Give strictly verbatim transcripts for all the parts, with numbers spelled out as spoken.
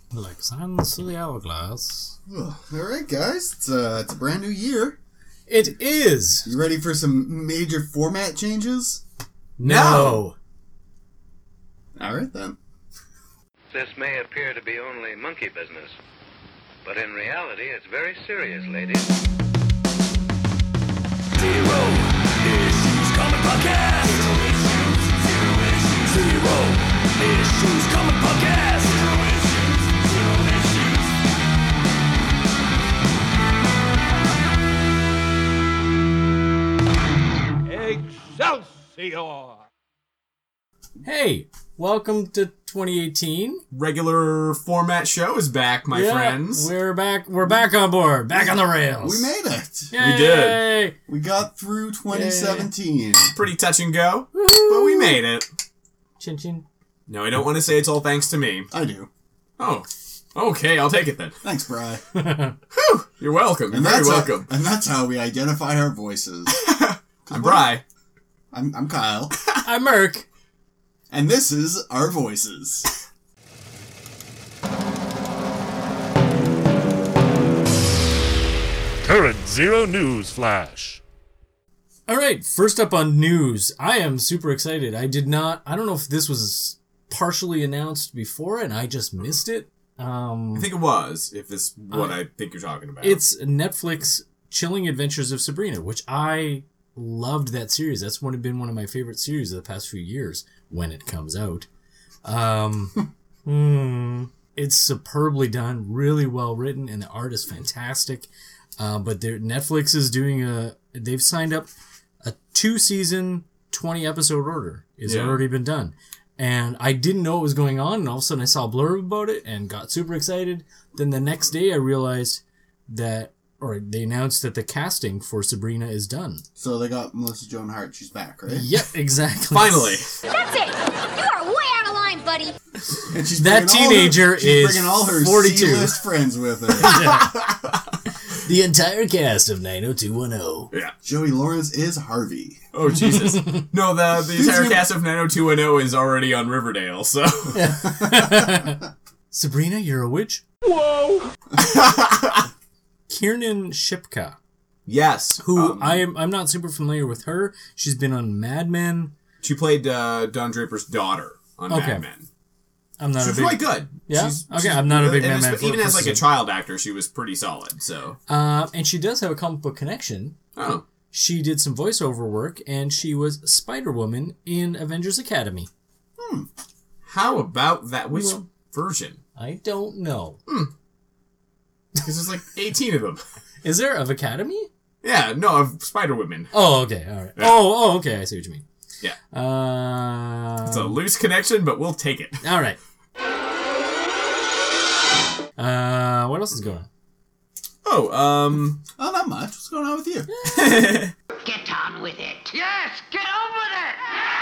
Like sands of the hourglass. Oh, all right, guys. It's, uh, it's a brand new year. It is. You ready for some major format changes? No. All right, then. This may appear to be only monkey business, but in reality, it's very serious, ladies. Zero Issues Comic Podcast. Zero Issues Comic Podcast. Excelsior! Hey, welcome to twenty eighteen. Regular format show is back, my Yeah, friends. We're back. We're back on board. Back on the rails. We made it. Yay! We did. We got through twenty seventeen. Pretty touch and go, Woo-hoo. but we made it. Chin chin. No, I don't want to say it's all thanks to me. I do. Oh, okay, I'll take it then. Thanks, Bri. Whew, you're welcome. You're And very that's welcome. How, and that's how we identify our voices. I'm Bri. I'm, I'm Kyle. I'm Merc. And this is Our Voices. Current Zero News Flash. All right, first up on news. I am super excited. I did not. I don't know if this was partially announced before and I just missed it. Um, I think it was, if this is what uh, I think you're talking about. It's Netflix Chilling Adventures of Sabrina, which I loved that series. That's one been one of my favorite series of the past few years when it comes out. Um, hmm, it's superbly done, really well written, and the art is fantastic. Uh, but Netflix is doing a. They've signed up a two-season, twenty-episode order. It's Yeah. already been done. And I didn't know what was going on, and all of a sudden I saw a blurb about it and got super excited. Then the next day I realized that, or they announced that the casting for Sabrina is done. So they got Melissa Joan Hart. She's back, right? Yep, exactly. Finally. That's it! You are way out of line, buddy! And she's That bringing all teenager her, she's is bringing all her forty-two. C-list friends with her. The entire cast of nine oh two one oh. Yeah. Joey Lawrence is Harvey. Oh, Jesus. No, the, the entire cast of nine oh two one oh is already on Riverdale, so... Sabrina, you're a witch? Whoa! Kiernan Shipka, Yes. who um, I am, I'm not super familiar with her. She's been on Mad Men. She played uh, Don Draper's daughter on Okay. Mad Men. I'm not She's a big... quite good. Yeah? She's, Okay, she's I'm not a good. big And Mad it's- Men Even as like a person. child actor, she was pretty solid, so... Uh, and she does have a comic book connection. Oh. She did some voiceover work, and she was Spider-Woman in Avengers Academy. How about that? Which Well- version? I don't know. Because there's like eighteen of them. Is there of Academy? Yeah, no, of Spider-Women. Oh, okay, all right. Yeah. Oh, oh, okay, I see what you mean. Yeah. Uh, It's a loose connection, but we'll take it. all right. Uh, what else is going on? Oh, um... Oh, not much. What's going on with you? Get on with it! Yes, get on with it!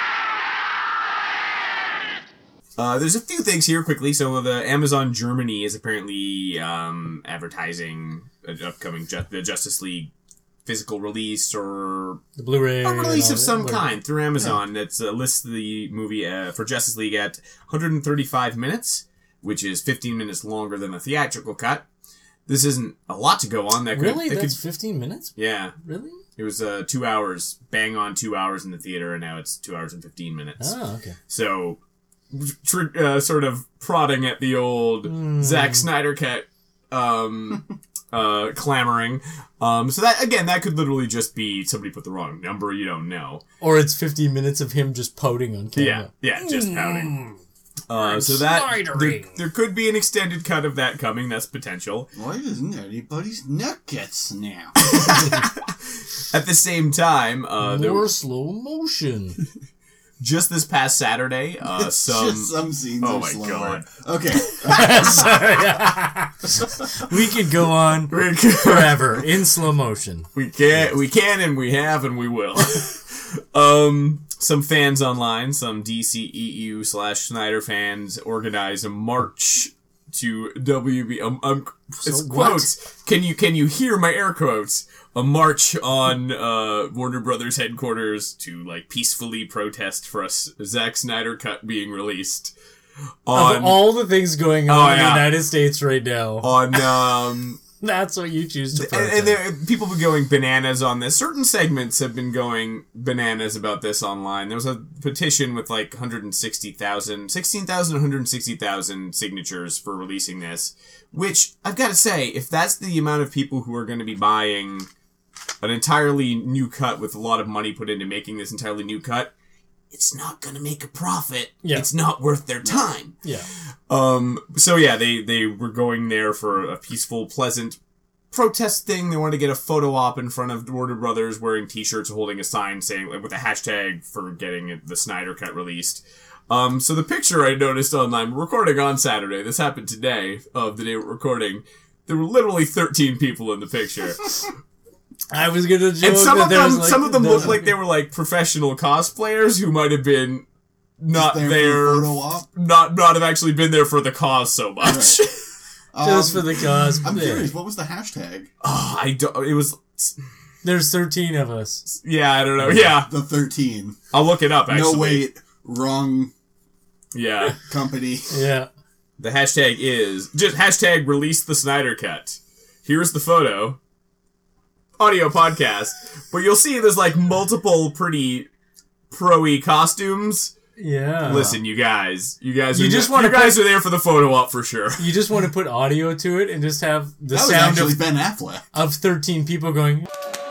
Uh, there's a few things here quickly. So the Amazon Germany is apparently um, advertising an upcoming ju- the Justice League physical release or The Blu-ray. a release and all of some that, whatever. kind through Amazon that uh, lists the movie uh, for Justice League at one hundred thirty-five minutes, which is fifteen minutes longer than the theatrical cut. This isn't a lot to go on. That could, Really? that That's could, fifteen minutes? yeah. Really? It was uh, two hours, bang on two hours in the theater, and now it's two hours and fifteen minutes. Oh, okay. So, tr- uh, sort of prodding at the old Hmm. Zack Snyder cut, um, uh, clamoring. Um, so that, again, that could literally just be somebody put the wrong number, you don't know. Or it's fifteen minutes of him just pouting on Yeah, camera. yeah, just pouting. Uh, I'm so that, there, Snydering. there could be an extended cut of that coming, that's potential. Why doesn't anybody's neck get snapped? At the same time, uh, there More was, slow motion. just this past Saturday, uh, some... Just some scenes Oh are my slower. God. Okay. We could go on forever in slow motion. We can, we can, and we have, and we will. um, some fans online, some D C E U slash Snyder fans, organize a march to W B. Um, um, it's So what? quotes. Can you can you hear my air quotes? A march on uh, Warner Brothers headquarters to like peacefully protest for a S- Zack Snyder cut being released. on of all the things going on Oh, in yeah. the United States right now, on um. that's what you choose to And, protest. and there, people have been going bananas on this. Certain segments have been going bananas about this online. There was a petition with like one hundred sixty thousand, sixteen thousand, one hundred sixty thousand signatures for releasing this. Which, I've got to say, if that's the amount of people who are going to be buying an entirely new cut with a lot of money put into making this entirely new cut, it's not going to make a profit. Yeah. It's not worth their time. yeah. Um, so yeah, they, they were going there for a peaceful, pleasant protest thing. They wanted to get a photo op in front of Warner Brothers wearing t-shirts holding a sign saying, like, with a hashtag for getting it, the Snyder Cut released. Um, so the picture I noticed online, we're recording on Saturday, this happened today, of the day we're recording, there were literally thirteen people in the picture. I was gonna joke And some that of there them, was, like, some of them the- looked like they were like professional cosplayers who might have been not There there, for the photo op. not, not have actually been there for the cause so much. just Um, for the cause. I'm Yeah. curious, what was the hashtag? Oh, I don't, it was, There's thirteen of us. yeah, I don't know, yeah. The thirteen. I'll look it up, actually. No, wait. Wrong Yeah. company. Yeah. The hashtag is, just hashtag release the Snyder Cut. Here's the photo. Audio podcast. But you'll see there's like multiple pretty pro-y costumes. Yeah. Listen, you guys. You guys are, You just you wanna guys put- are there for the photo op for sure. You just want to put audio to it and just have the That was sound actually of, Ben Affleck. of thirteen people going,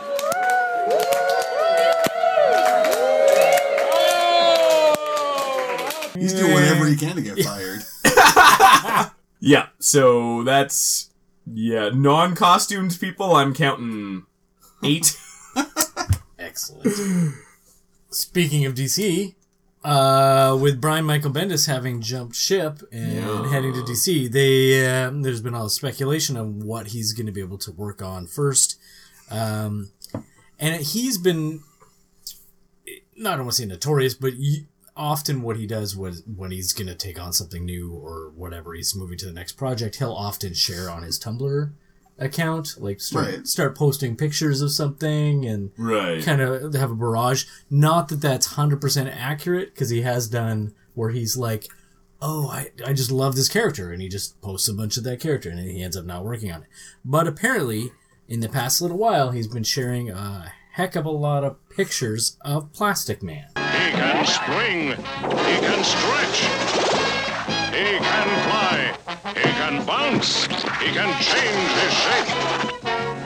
He's doing whatever he can to get fired. Yeah, so that's, yeah, non-costumed people, I'm counting eight. excellent. Speaking of D C, uh, with Brian Michael Bendis having jumped ship and Yeah. heading to D C, they uh, there's been all the speculation on what he's going to be able to work on first. Um, and he's been, not I don't want to say notorious, but y often what he does was when he's going to take on something new or whatever, he's moving to the next project, he'll often share on his Tumblr account, like start, Right. start posting pictures of something and Right. kind of have a barrage. Not that that's one hundred percent accurate, because he has done where he's like, oh, I, I just love this character, and he just posts a bunch of that character, and then he ends up not working on it. But apparently, in the past little while, he's been sharing a heck of a lot of pictures of Plastic Man. He can spring. He can stretch. He can fly. He can bounce. He can change his shape.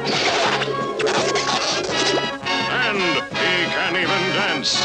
And he can even dance.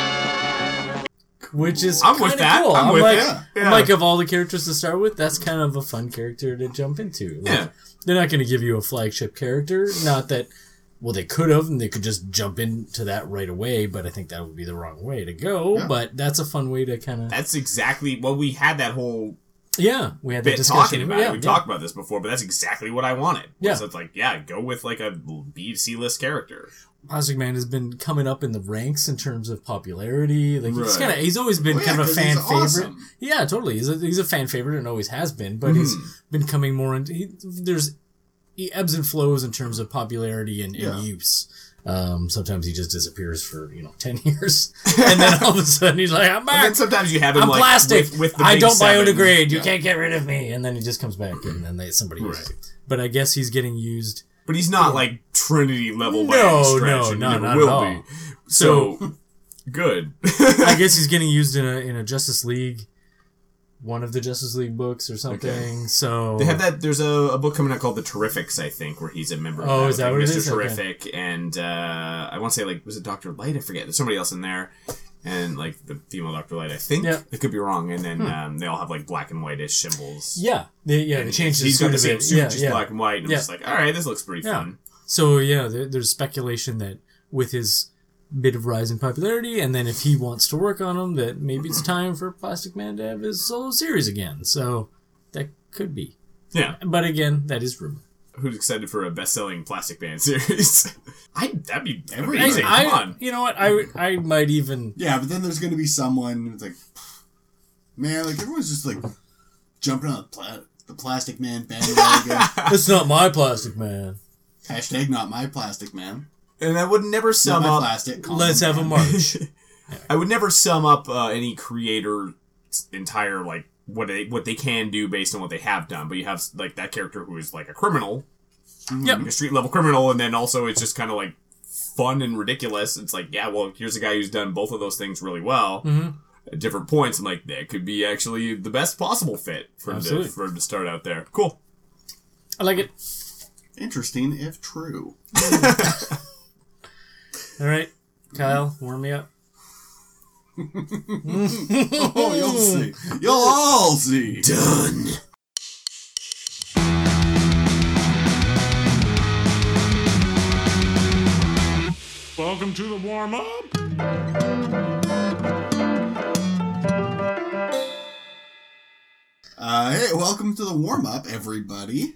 Which is I'm with kinda that. cool. I'm with like, it. I'm Yeah. like, of all the characters to start with, that's kind of a fun character to jump into. Like, Yeah. They're not going to give you a flagship character. Not that, well, they could have, and they could just jump into that right away, but I think that would be the wrong way to go. Yeah. But that's a fun way to kind of... That's exactly, well, we had that whole Yeah, we had that bit discussion. talking about yeah, it. We've yeah. talked about this before, but that's exactly what I wanted. Yeah. So it's like, yeah, go with like a B C list character. Plastic Man has been coming up in the ranks in terms of popularity. Like he's Right. kind of, he's always been Well, yeah, kind of a 'cause fan he's favorite. awesome. Yeah, totally. He's a, he's a fan favorite and always has been. But he's been coming more into. He, there's he ebbs and flows in terms of popularity and, and Yeah. use. Um, sometimes he just disappears for you know ten years, and then all of a sudden he's like, "I'm And then back. sometimes you have him I'm like plastic. with, with the I big don't seven. biodegrade. You Yeah. can't get rid of me." And then he just comes back, and then they somebody uses Right. him. But I guess he's getting used. But he's not like Trinity level by No, any stretch. no, and no, never not will at all. be. So, good. I guess he's getting used in a in a Justice League, one of the Justice League books or something. So They have that. There's a, a book coming out called The Terrifics, I think, where he's a member. of Oh, that, is that with what it Mister is? Okay. Terrific, and uh, I want to say like was it Doctor Light? I forget. There's somebody else in there, and like the female Doctor Light. I think Yeah. I could be wrong. And then um, they all have like black and whitish symbols. Yeah, they, yeah, they And changed his He's got suit the a same bit. suit, Yeah, just yeah. black and white. And Yeah. I'm just like, all right, this looks pretty Yeah. fun. So yeah, there, there's speculation that with his bit of rise in popularity, and then if he wants to work on them, that maybe it's time for Plastic Man to have his solo series again. So that could be. Yeah. But again, that is rumor. Who's excited for a best-selling Plastic Man series? I that'd be Everybody. amazing. I, Come on. you know what? I would- I might even. Yeah, but then there's going to be someone who's like, man, like everyone's just like jumping on the, pla- the Plastic Man bandwagon. It's not my Plastic Man. Hashtag not my Plastic Man. And I would never Not sum my up. plastic. call Let's him have a man. march. I would never sum up uh, any creator's entire like what they what they can do based on what they have done. But you have like that character who is like a criminal, Yep. like a street level criminal, and then also it's just kind of like fun and ridiculous. It's like, yeah, well, here's a guy who's done both of those things really well Mm-hmm. at different points. I'm like, that could be actually the best possible fit for him, to, Absolutely. for him to start out there. Cool. I like it. Interesting, if true. All right, Kyle, warm me up. Oh, you'll see. You'll all see. Done. Welcome to the warm-up. Uh, hey, welcome to the warm-up, everybody.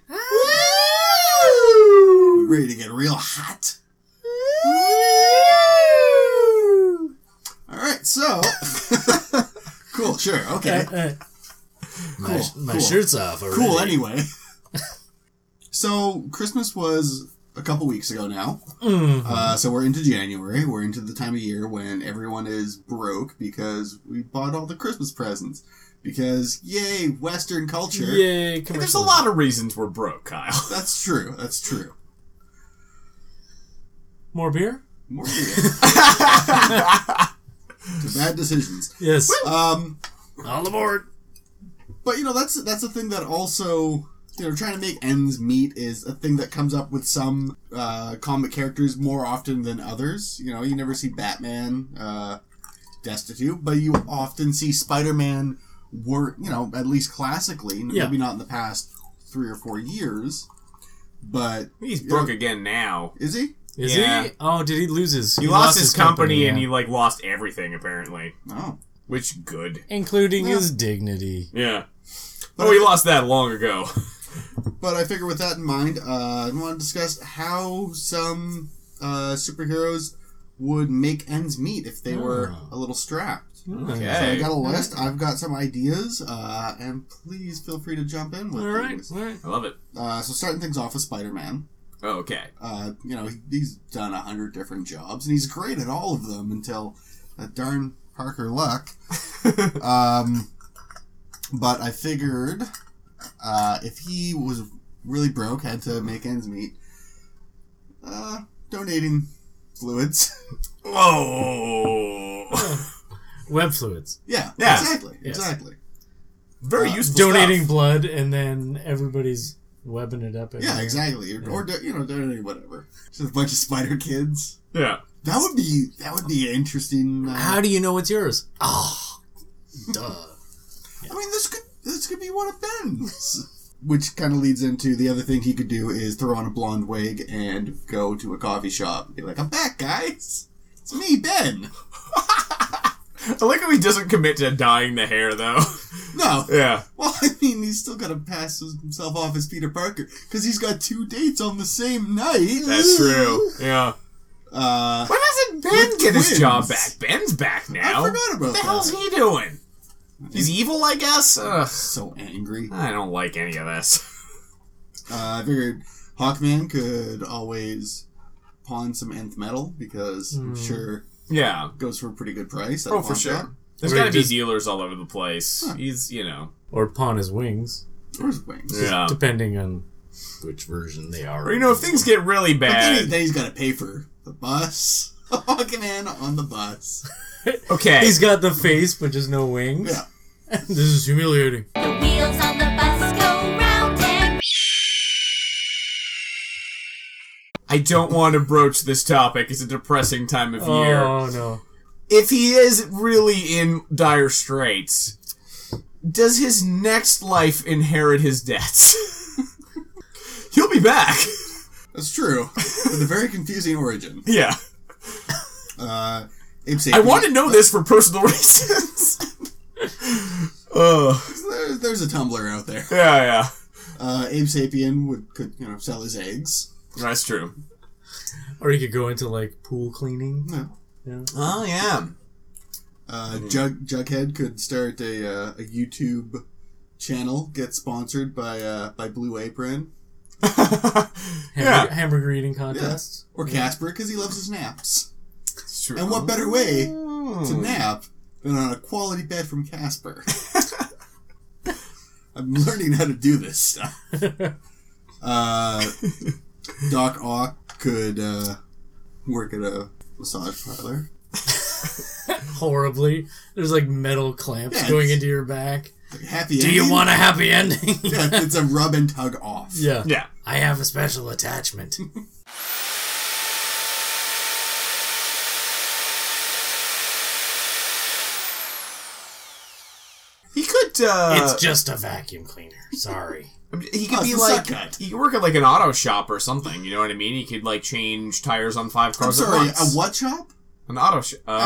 Ready to get real hot? All right, so cool, sure, okay, Uh, uh, my Cool, my cool. shirt's off already. cool. Anyway, so Christmas was a couple weeks ago now. Mhm. Uh, so we're into January. We're into the time of year when everyone is broke because we bought all the Christmas presents. Because yay, Western culture. Yay, Hey, there's a commercials. lot of reasons we're broke, Kyle. That's true. That's true. More beer? More beer. To bad decisions. Yes. Um, All aboard. but you know that's that's a thing that also, you know, trying to make ends meet is a thing that comes up with some uh, comic characters more often than others. You know, you never see Batman uh, destitute, but you often see Spider-Man work. You know, at least classically, Yeah. maybe not in the past three or four years, but He's you broke know, again now. Is he? Is Yeah. he? Oh, did he lose his? He, lost, his company, and yeah. he like lost everything apparently, Oh. which good. including Yeah. his dignity. Yeah. But Oh, he I- lost that long ago. But I figure with that in mind, uh, I want to discuss how some uh, superheroes would make ends meet if they were Oh. a little strapped. Okay. So I got a list. I've got some ideas, uh, and please feel free to jump in with All right, things. all right. I love it. Uh, so starting things off with Spider-Man. Oh, okay. Uh, you know, he, he's done a hundred different jobs, and he's great at all of them until that darn Parker Luck. um, but I figured uh, if he was really broke, had to make ends meet, uh, donating fluids. Oh. Web fluids. yeah, Yeah. exactly, Yes. exactly. Very Uh, useful Donating stuff. blood, and then everybody's webbing it up. Yeah, everywhere. exactly. Or, or do- you know, donating whatever. Just a bunch of spider kids. Yeah. That would be that would be interesting. Uh, How do you know it's yours? Oh, duh. I mean, this could this could be one of Ben's. Which kind of leads into the other thing he could do is throw on a blonde wig and go to a coffee shop and be like, "I'm back, guys. It's me, Ben." I like how he doesn't commit to dyeing the hair, though. No. Yeah. Well, I mean, he's still got to pass himself off as Peter Parker because he's got two dates on the same night. That's true. Yeah. Uh, Why doesn't Ben With get his twins. job back? Ben's back now. I forgot about What the that. hell's he doing? He's evil, I guess? Ugh. So angry. I don't like any of this. Uh, I figured Hawkman could always pawn some nth metal because I'm sure Yeah. it goes for a pretty good price. at Oh, a for pawn sure. shop. There's Or got to be just- dealers all over the place. Huh. He's, you know. Or pawn his wings, Or his wings. Yeah. depending on which version they are. Or, you know, if things get really But then, he, bad. then he's got to pay for the bus. Hawkman on the bus. Okay. He's got the face, but just no wings. Yeah. This is humiliating. The wheels on the bus go round and I don't want to broach this topic. It's a depressing time of year. Oh no. If he is really in dire straits, does his next life inherit his debts? He'll be back. That's true. With a very confusing origin. Yeah. Uh, Abe I Sapien- want to know this for personal reasons. Oh, There, there's a Tumblr out there. yeah, yeah. Uh, Abe Sapien would could you know sell his eggs. That's true. Or he could go into like pool cleaning. No. Yeah. Oh, yeah. Uh, Jug Jughead could start a uh, a YouTube channel, get sponsored by uh, by Blue Apron Hamburger, Yeah. hamburger eating contests. or Casper because he loves his naps. It's true. And what better way Oh. to nap than on a quality bed from Casper? I'm learning how to do this stuff. uh, Doc Ock could uh, work at a massage parlor. Horribly. There's like metal clamps Yeah, going it's- into your back. Like, happy Do ending? you want a happy ending? Yeah, it's a rub and tug off. Yeah. Yeah. I have a special attachment. He could. Uh, It's just a vacuum cleaner. Sorry. He could Oh, be it's a like suck cut. he could work at like an auto shop or something. You know what I mean? He could like change tires on five I'm cars sorry, at a once. what shop? An auto shop. Oh,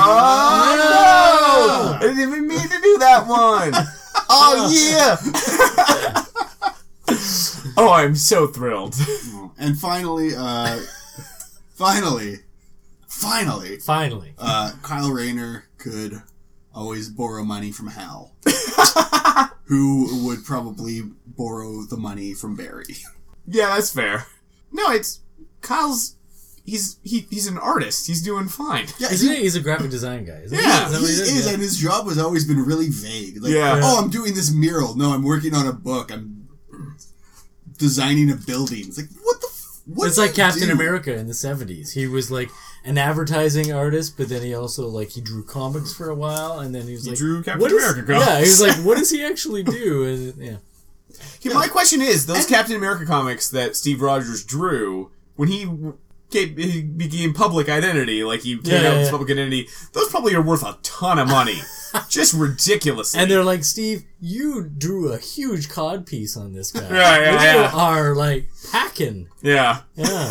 Ah. no! I didn't even mean to do that one. Oh yeah! Oh, I'm so thrilled. And finally, uh, finally, finally, Finally. uh, Kyle Rayner could always borrow money from Hal, who would probably borrow the money from Barry. Yeah, that's fair. No, it's Kyle's. He's he, he's an artist. He's doing fine. Yeah, Isn't he, he? He's a graphic design guy. Isn't Yeah, he? he Is that what is, Yeah. and his job has always been really vague. Like, Yeah. oh, I'm doing this mural. No, I'm working on a book. I'm designing a building. It's like, what the? F- what It's do like you Captain do? America in the seventies. He was like an advertising artist, but then he also like he drew comics for a while, and then he was He like, drew Captain what is- America comics. Yeah, he was like, what does he actually do? And yeah, Yeah, my question is, those Captain America comics that Steve Rogers drew, when he, came, he became public identity, like he came Yeah, out yeah, with his yeah. public identity, those probably are worth a ton of money. Just ridiculously. and they're like, Steve, you drew a huge cod piece on this guy. Yeah, yeah, you yeah. are like packing. yeah. Yeah.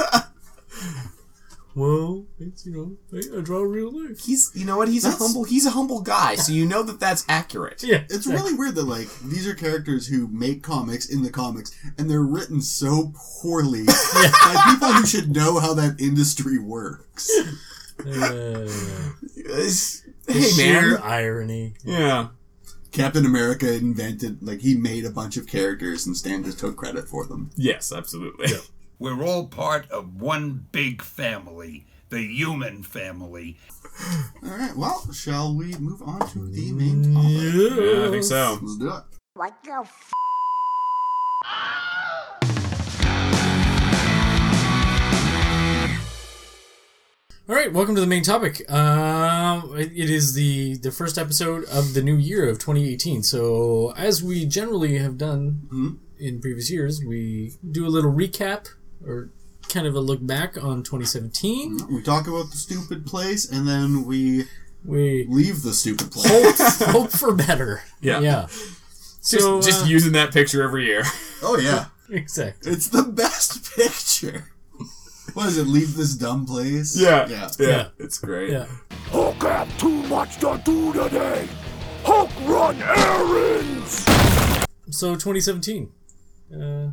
Well, it's, you know, I, I draw real life. He's, you know what, he's That's- a humble, he's a humble guy, so you know that that's accurate. Yeah, It's really weird that, like, these are characters who make comics in the comics, and they're written so poorly by people who should know how that industry works. Uh, It's- the hey, sheer man. irony. Yeah. Captain America invented, like, he made a bunch of characters, and Stan just took credit for them. Yes, absolutely. We're all part of one big family, the human family. Alright, well, shall we move on to the main topic? Yeah, I think so. Let's do it. What the f? All right, welcome to the main topic. Uh, it, it is the, the first episode of the new year of twenty eighteen. So, as we generally have done Mhm. in previous years, we do a little recap or kind of a look back on twenty seventeen. We talk about the stupid place, and then we We leave the stupid place. hope, hope for better. Yeah. Yeah. Just, So, just uh, using that picture every year. Oh, yeah. exactly. It's the best picture. What is it? Leave this dumb place? Yeah. Yeah. Yeah. It's great. Yeah. Hulk have too much to do today. Hulk run errands. So, twenty seventeen. Uh,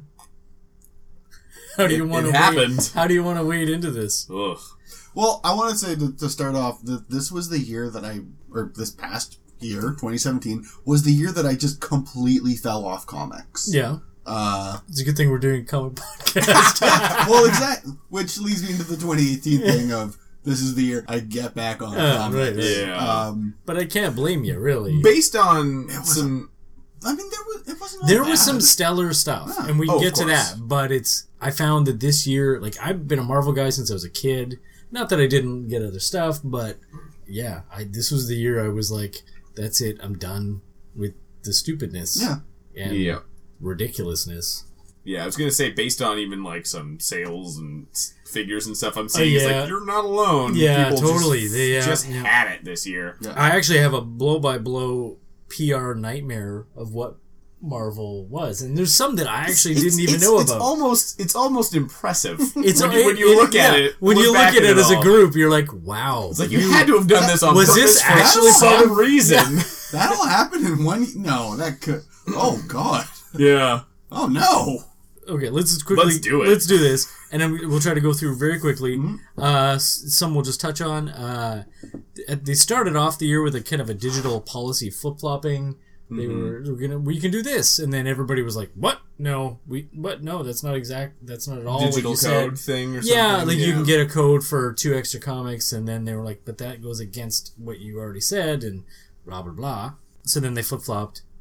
how do It- you want it to happened. How do you want to wade into this? Ugh. Well, I want to say to, to start off that this was the year that I, or this past year, twenty seventeen, was the year that I just completely fell off comics. Yeah. Uh, It's a good thing we're doing a comic podcast. well, exactly. Which leads me into the twenty eighteen thing of this is the year I get back on Uh, comics. right, right. Yeah. Um, But I can't blame you, really. Based on was some. I mean, there was it wasn't. All There bad. was some stellar stuff, Yeah. and we Oh, can of get to course. that. But it's I found that this year, like I've been a Marvel guy since I was a kid. Not that I didn't get other stuff, but yeah, I this was the year I was like, that's it. I'm done with the stupidness Yeah. and Yeah. ridiculousness. Yeah, I was gonna say based on even like some sales and s- figures and stuff I'm seeing, it's yeah. like you're not alone. Yeah, People totally. Just, They, uh, just yeah. had it this year. Yeah. I actually have a blow by blow P R nightmare of what Marvel was, and there's some that I actually It's- didn't even it's- know it's about. almost it's almost impressive. It's when you, when you it- look at yeah, it. When look you look back at it as a all, group, you're like, wow. it's like you, had to have done this on Was purpose this for actually some part- reason. That'll happen in one. No, that could. Oh God. Yeah. Oh no. Okay, let's just quickly Let's do it. Let's do this, and then we'll try to go through very quickly. Mm-hmm. Uh, s- some we'll just touch on. Uh, th- they started off the year with a kind of a digital policy flip flopping. They Mm-hmm. were, we're gonna we can do this, and then everybody was like, "What? No, we what? No, that's not exact. That's not at all Digital what you code said." thing or something. Yeah, like you can get a code for two extra comics, and then they were like, "But that goes against what you already said," and blah blah blah. So then they flip flopped,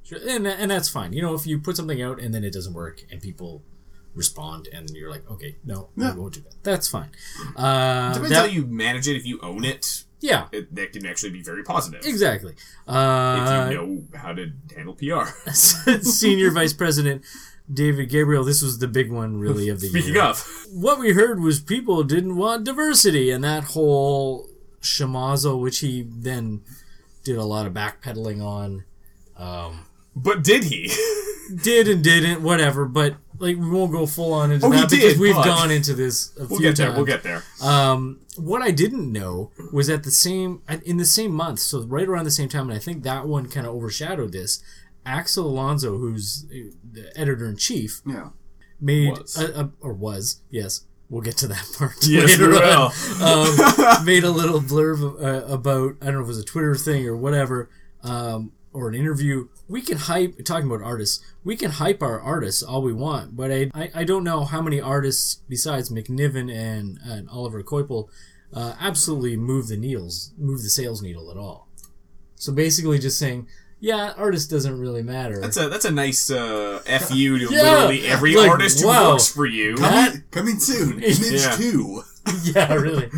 Sure. And and that's fine. You know, if you put something out and then it doesn't work and people respond and you're like, okay, no, Yeah. we won't do that. That's fine. Uh, Depends that- how you manage it. If you own it, yeah, it, that can actually be very positive. exactly. Uh, If you know how to handle P R. Senior Vice President David Gabriel, this was the big one, really, of the Speaking year. of, What we heard was people didn't want diversity, and that whole schmozzle, which he then did a lot of backpedaling on. Um, but did he? did and didn't, whatever, but like we won't go full on into Oh, he that because did, we've but- gone into this a We'll few get there. times. We'll get there. Um, what I didn't know was at the same in the same month, so right around the same time, and I think that one kind of overshadowed this. Axel Alonso, who's the editor in chief, Yeah. made Was. A, a, or was yes, we'll get to that part. Yes, later we on. will. um, made a little blurb uh, about I don't know if it was a Twitter thing or whatever, um, or an interview. We can hype talking about artists. We can hype our artists all we want, but I I, I don't know how many artists besides McNiven and, and Oliver Koipel uh, absolutely move the needles, move the sales needle at all. So basically, just saying, yeah, artist doesn't really matter. That's a that's a nice uh, F you to Yeah. literally every Like, artist who wow. works for you. Coming, coming soon. Image Yeah. two. yeah, really.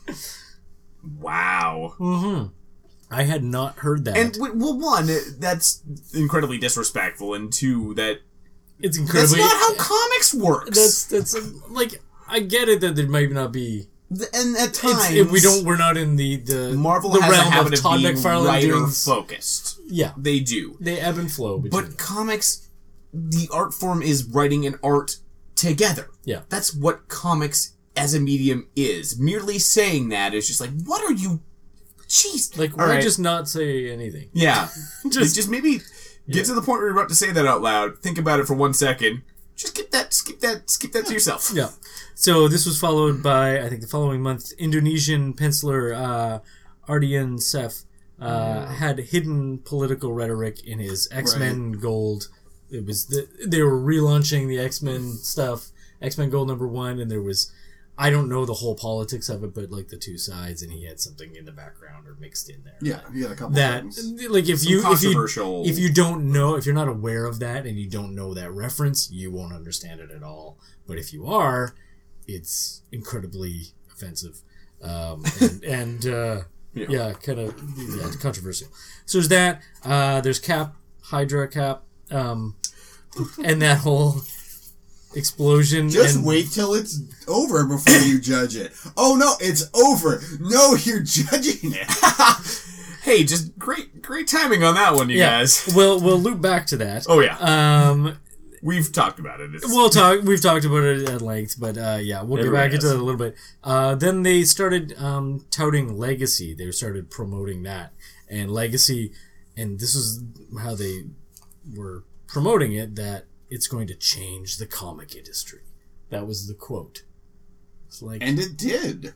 Wow. Mm-hmm. I had not heard that. And w- well, one, that's incredibly disrespectful, and two, that it's that's incredibly. not how comics works. That's that's uh, like I get it that there might not be. Th- and at It's, times, if we don't, we're not in the the Marvel the has a realm habit of of Todd being McFarlane writer doing. focused. Yeah, They do, they ebb and flow. between but them. comics, the art form is writing an art together. Yeah. That's what comics as a medium is. Merely saying that is just like, what are you? Jeez, like All why right. just not say anything? Yeah. Just- just, just maybe get Yeah. to the point where you're about to say that out loud. Think about it for one second. Just keep that, skip that, skip that to yourself. Yeah. So this was followed by I think the following month, Indonesian penciler uh, Ardian Sef uh, had hidden political rhetoric in his X-Men Gold. It was the, they were relaunching the X-Men stuff, X-Men Gold number one, and there was I don't know the whole politics of it, but like the two sides, and he had something in the background or mixed in there. Yeah, he had a couple That things. like if Some you if you controversial- if you don't know if you're not aware of that and you don't know that reference, you won't understand it at all. But if you are, it's incredibly offensive, um, and, and uh, Yeah. yeah. kind of yeah, controversial. So there's that. Uh, there's Cap, Hydra Cap, um, and that whole explosion. Just and, wait till it's over before you judge it. Oh no, it's over. No, you're judging it. Hey, just great, great timing on that one, you Yeah, guys. we'll we'll loop back to that. Oh yeah, Um, we've talked about it. It's, We'll talk. We've talked about it at length, but uh, yeah, we'll get Everybody back into has. it a little bit. Uh, then they started um, touting Legacy. They started promoting that and Legacy, and this is how they were promoting it. That it's going to change the comic industry. That was the quote. It's like And it did.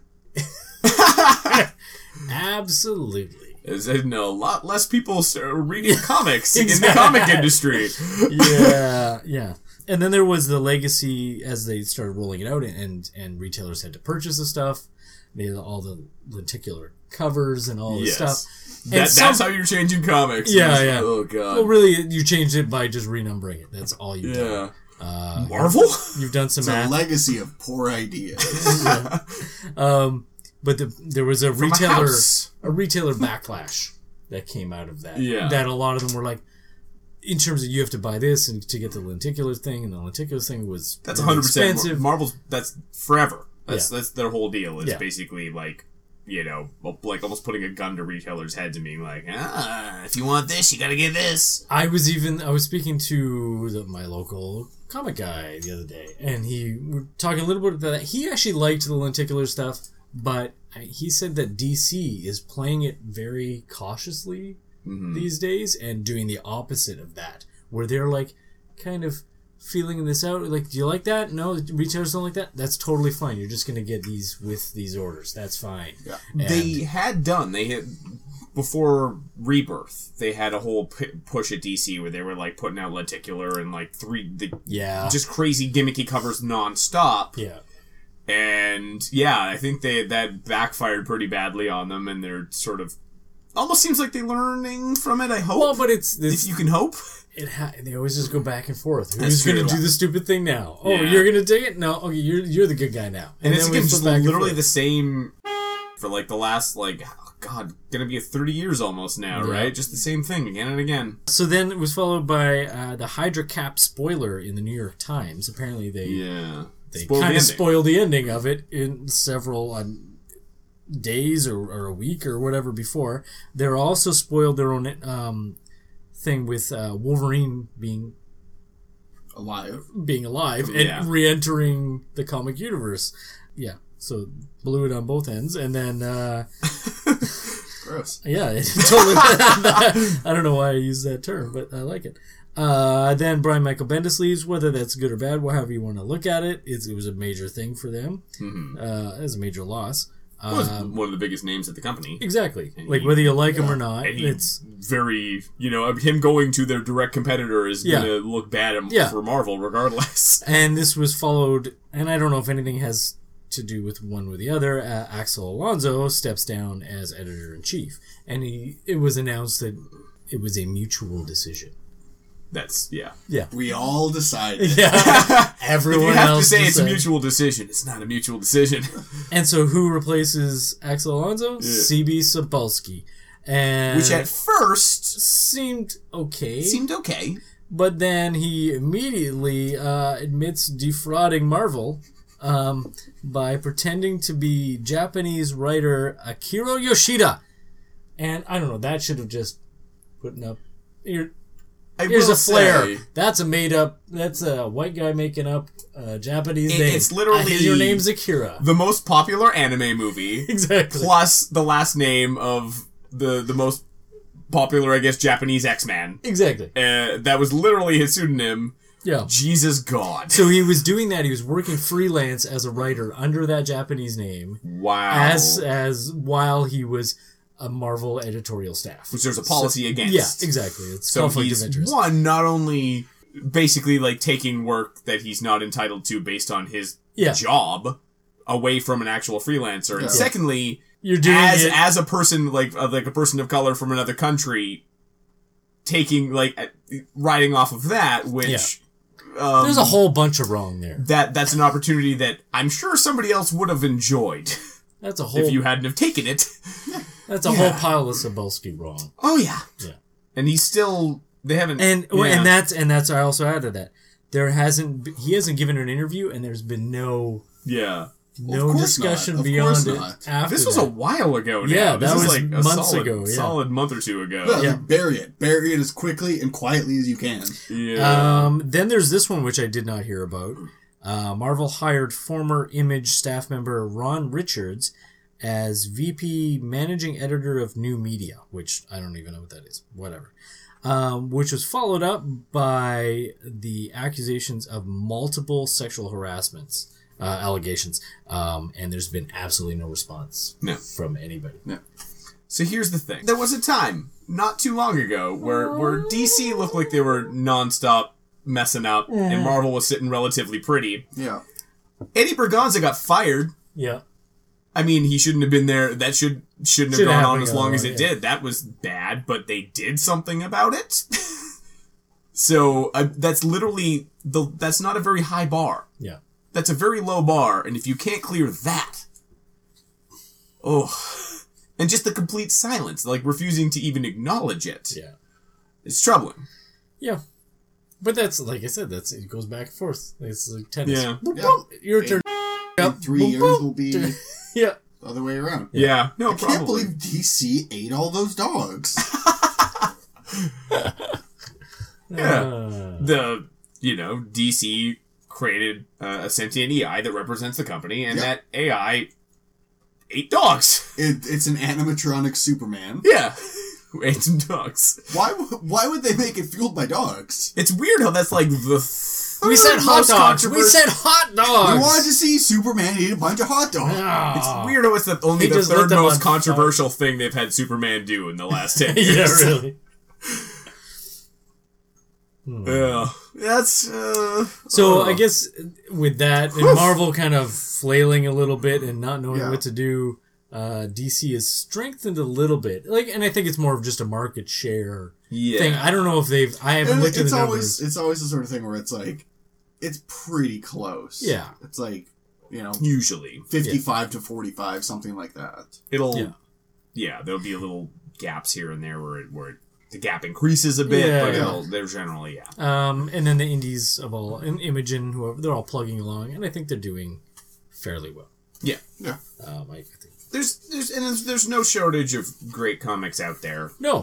absolutely, As in a lot less people are reading comics in the Exactly. comic industry. yeah, yeah. And then there was the Legacy as they started rolling it out, and and retailers had to purchase the stuff. They had all the lenticular covers and all this Yes. stuff. That, And some- that's how you're changing comics. Yeah, It's- yeah. Oh god. Well, really, you changed it by just renumbering it. That's all you did. yeah. Uh, Marvel? you've done some It's a math. legacy of poor ideas. um, but the, there was a From a retailer, house. a retailer backlash that came out of that. Yeah. That a lot of them were like, in terms of you have to buy this and to get the lenticular thing, and the lenticular thing was That's really one hundred percent. expensive. Marvel's, that's forever. That's Yeah. that's their whole deal. It's Yeah. basically like, you know, like almost putting a gun to retailers' heads and being like, ah, if you want this, you gotta get this. I was even I was speaking to the, my local comic guy the other day, and he we're talking a little bit about that. He actually liked the lenticular stuff, but he said that D C is playing it very cautiously Mm-hmm. these days and doing the opposite of that, where they're like kind of feeling this out. Like, do you like that? No, retailers don't like that. That's totally fine. You're just gonna get these with these orders. That's fine. Yeah. And- They had done, they had, before Rebirth, they had a whole p- push at D C where they were like putting out lenticular and like three, the, yeah, just crazy gimmicky covers nonstop. yeah. And yeah, I think they that backfired pretty badly on them, and they're sort of almost seems like they're learning from it. I hope. Well, but it's if this. you can hope. It ha- they always just go back and forth. That's Who's going to true. do the stupid thing now? Oh, Yeah. you're going to take it? No. Okay, you're you're the good guy now. And, it's then we again flip just back and literally forth. the same for like the last like oh God, gonna be thirty years almost now, Yeah. right? Just the same thing again and again. So then it was followed by uh, the Hydra Cap spoiler in the New York Times. Apparently they Yeah, they Spoiled the kind of ending. spoiled the ending of it in several um, days or, or a week or whatever before. They also spoiled their own um, thing with uh, Wolverine being Alive. being alive Yeah. and re-entering the comic universe. Yeah, so blew it on both ends, and then uh, Gross. yeah, it totally. I don't know why I use that term, but I like it. Uh, then Brian Michael Bendis leaves. Whether that's good or bad, however you want to look at it, it's, it was a major thing for them. Mm-hmm. Uh, it was a major loss. It was Um, one of the biggest names at the company. exactly. And Like he- whether you like him or not, And he it's very, you know, him going to their direct competitor is Yeah. gonna look bad at- Yeah. for Marvel regardless. and this was followed. And I don't know if anything has to do with one with the other. Uh, Axel Alonso steps down as editor in chief, and he it was announced that it was a mutual decision. That's yeah. Yeah, We all decided. yeah. If Everyone you have to else say it's a decided. mutual decision, it's not a mutual decision. And so who replaces Axel Alonso? C B Cebulski. And Which at first seemed okay. seemed okay. But then he immediately uh, admits defrauding Marvel um, by pretending to be Japanese writer Akira Yoshida. And I don't know, that should have just put up... Here, I here's will a flare. say, That's a made up... That's a white guy making up a Japanese It- name. it's literally- Uh, your name's Akira. the most popular anime movie, Exactly. plus the last name of the the most popular, I guess, Japanese X-Man. Exactly. Uh, that was literally his pseudonym. Yeah. Jesus God. So he was doing that. He was working freelance as a writer under that Japanese name, Wow. as as while he was a Marvel editorial staff. Which there's a policy against. Yeah, exactly. It's So conflict he's of interest. one, not only basically like taking work that he's not entitled to based on his Yeah. job away from an actual freelancer, and Yeah. secondly, You're doing as it. as a person like uh, like a person of color from another country, taking like uh, riding off of that, which um, There's a whole bunch of wrong there. that that's an opportunity that I'm sure somebody else would have enjoyed That's a whole. if you hadn't have taken it. that's a Yeah. whole pile of Cebulski wrong. Oh yeah, Yeah. and he's still they haven't And yeah. and that's and that's I also added that there hasn't be- he hasn't given an interview and there's been no yeah. no course discussion not. Of beyond course it not. after This was that. a while ago now. Yeah, this that is was like a months solid, ago, yeah. solid month or two ago. Well, Yeah. Bury it. Bury it as quickly and quietly as you can. Yeah. Um, then there's this one which I did not hear about. Uh, Marvel hired former Image staff member Ron Richards as V P Managing Editor of New Media, which I don't even know what that is. Whatever. Um, which was followed up by the accusations of multiple sexual harassments, uh, allegations, um, and there's been absolutely no response No. from anybody. So here's the thing. There was a time, not too long ago, where, where D C looked like they were nonstop messing up, and Marvel was sitting relatively pretty. Yeah. Eddie Berganza got fired. Yeah. I mean, he shouldn't have been there. That should shouldn't have Should've gone on happened as the long other as way, it yeah. did. That was bad, but they did something about it. So uh, that's literally the. That's not a very high bar. Yeah. That's a very low bar, and if you can't clear that, oh, and just the complete silence, like refusing to even acknowledge it, Yeah. it's troubling. Yeah. But that's, like I said, that's it goes back and forth. It's like tennis. Yeah. Boop, Yeah. boop, your turn. In three Boop, years boop. will be the Yeah. other way around. Yeah, no, I probably. can't believe D C ate all those dogs. Yeah. Uh, the you know D C created uh, a sentient A I that represents the company, and Yep. that A I ate dogs. It, it's an animatronic Superman. Yeah, who ate some dogs. Why? w- Why would they make it fueled by dogs? It's weird how that's like the we said third hot most dogs. We controversial- said hot dogs. We wanted to see Superman eat a bunch of hot dogs. Ah. It's weird how it's the, only He the just lit third them most on controversial thing they've had Superman do in the last ten years. Yeah, really. Yeah, that's uh. So uh, I guess with that, and Marvel kind of flailing a little bit and not knowing Yeah. what to do, Uh, D C is strengthened a little bit. Like, and I think it's more of just a market share Yeah. thing. I don't know if they've. I haven't And looked at it's the always numbers. it's always the sort of thing where it's like it's pretty close. Yeah. It's like, you know, Usually. fifty-five to forty-five, something like that. It'll, Yeah. yeah, there'll be a little gaps here and there where it, where it, the gap increases a bit, Yeah, but yeah. it'll, they're generally, yeah. Um, and then the indies of all, and Imogen, whoever, they're all plugging along, and I think they're doing fairly well. Yeah. Yeah. Um, I, I think There's, there's, and there's, there's no shortage of great comics out there. no.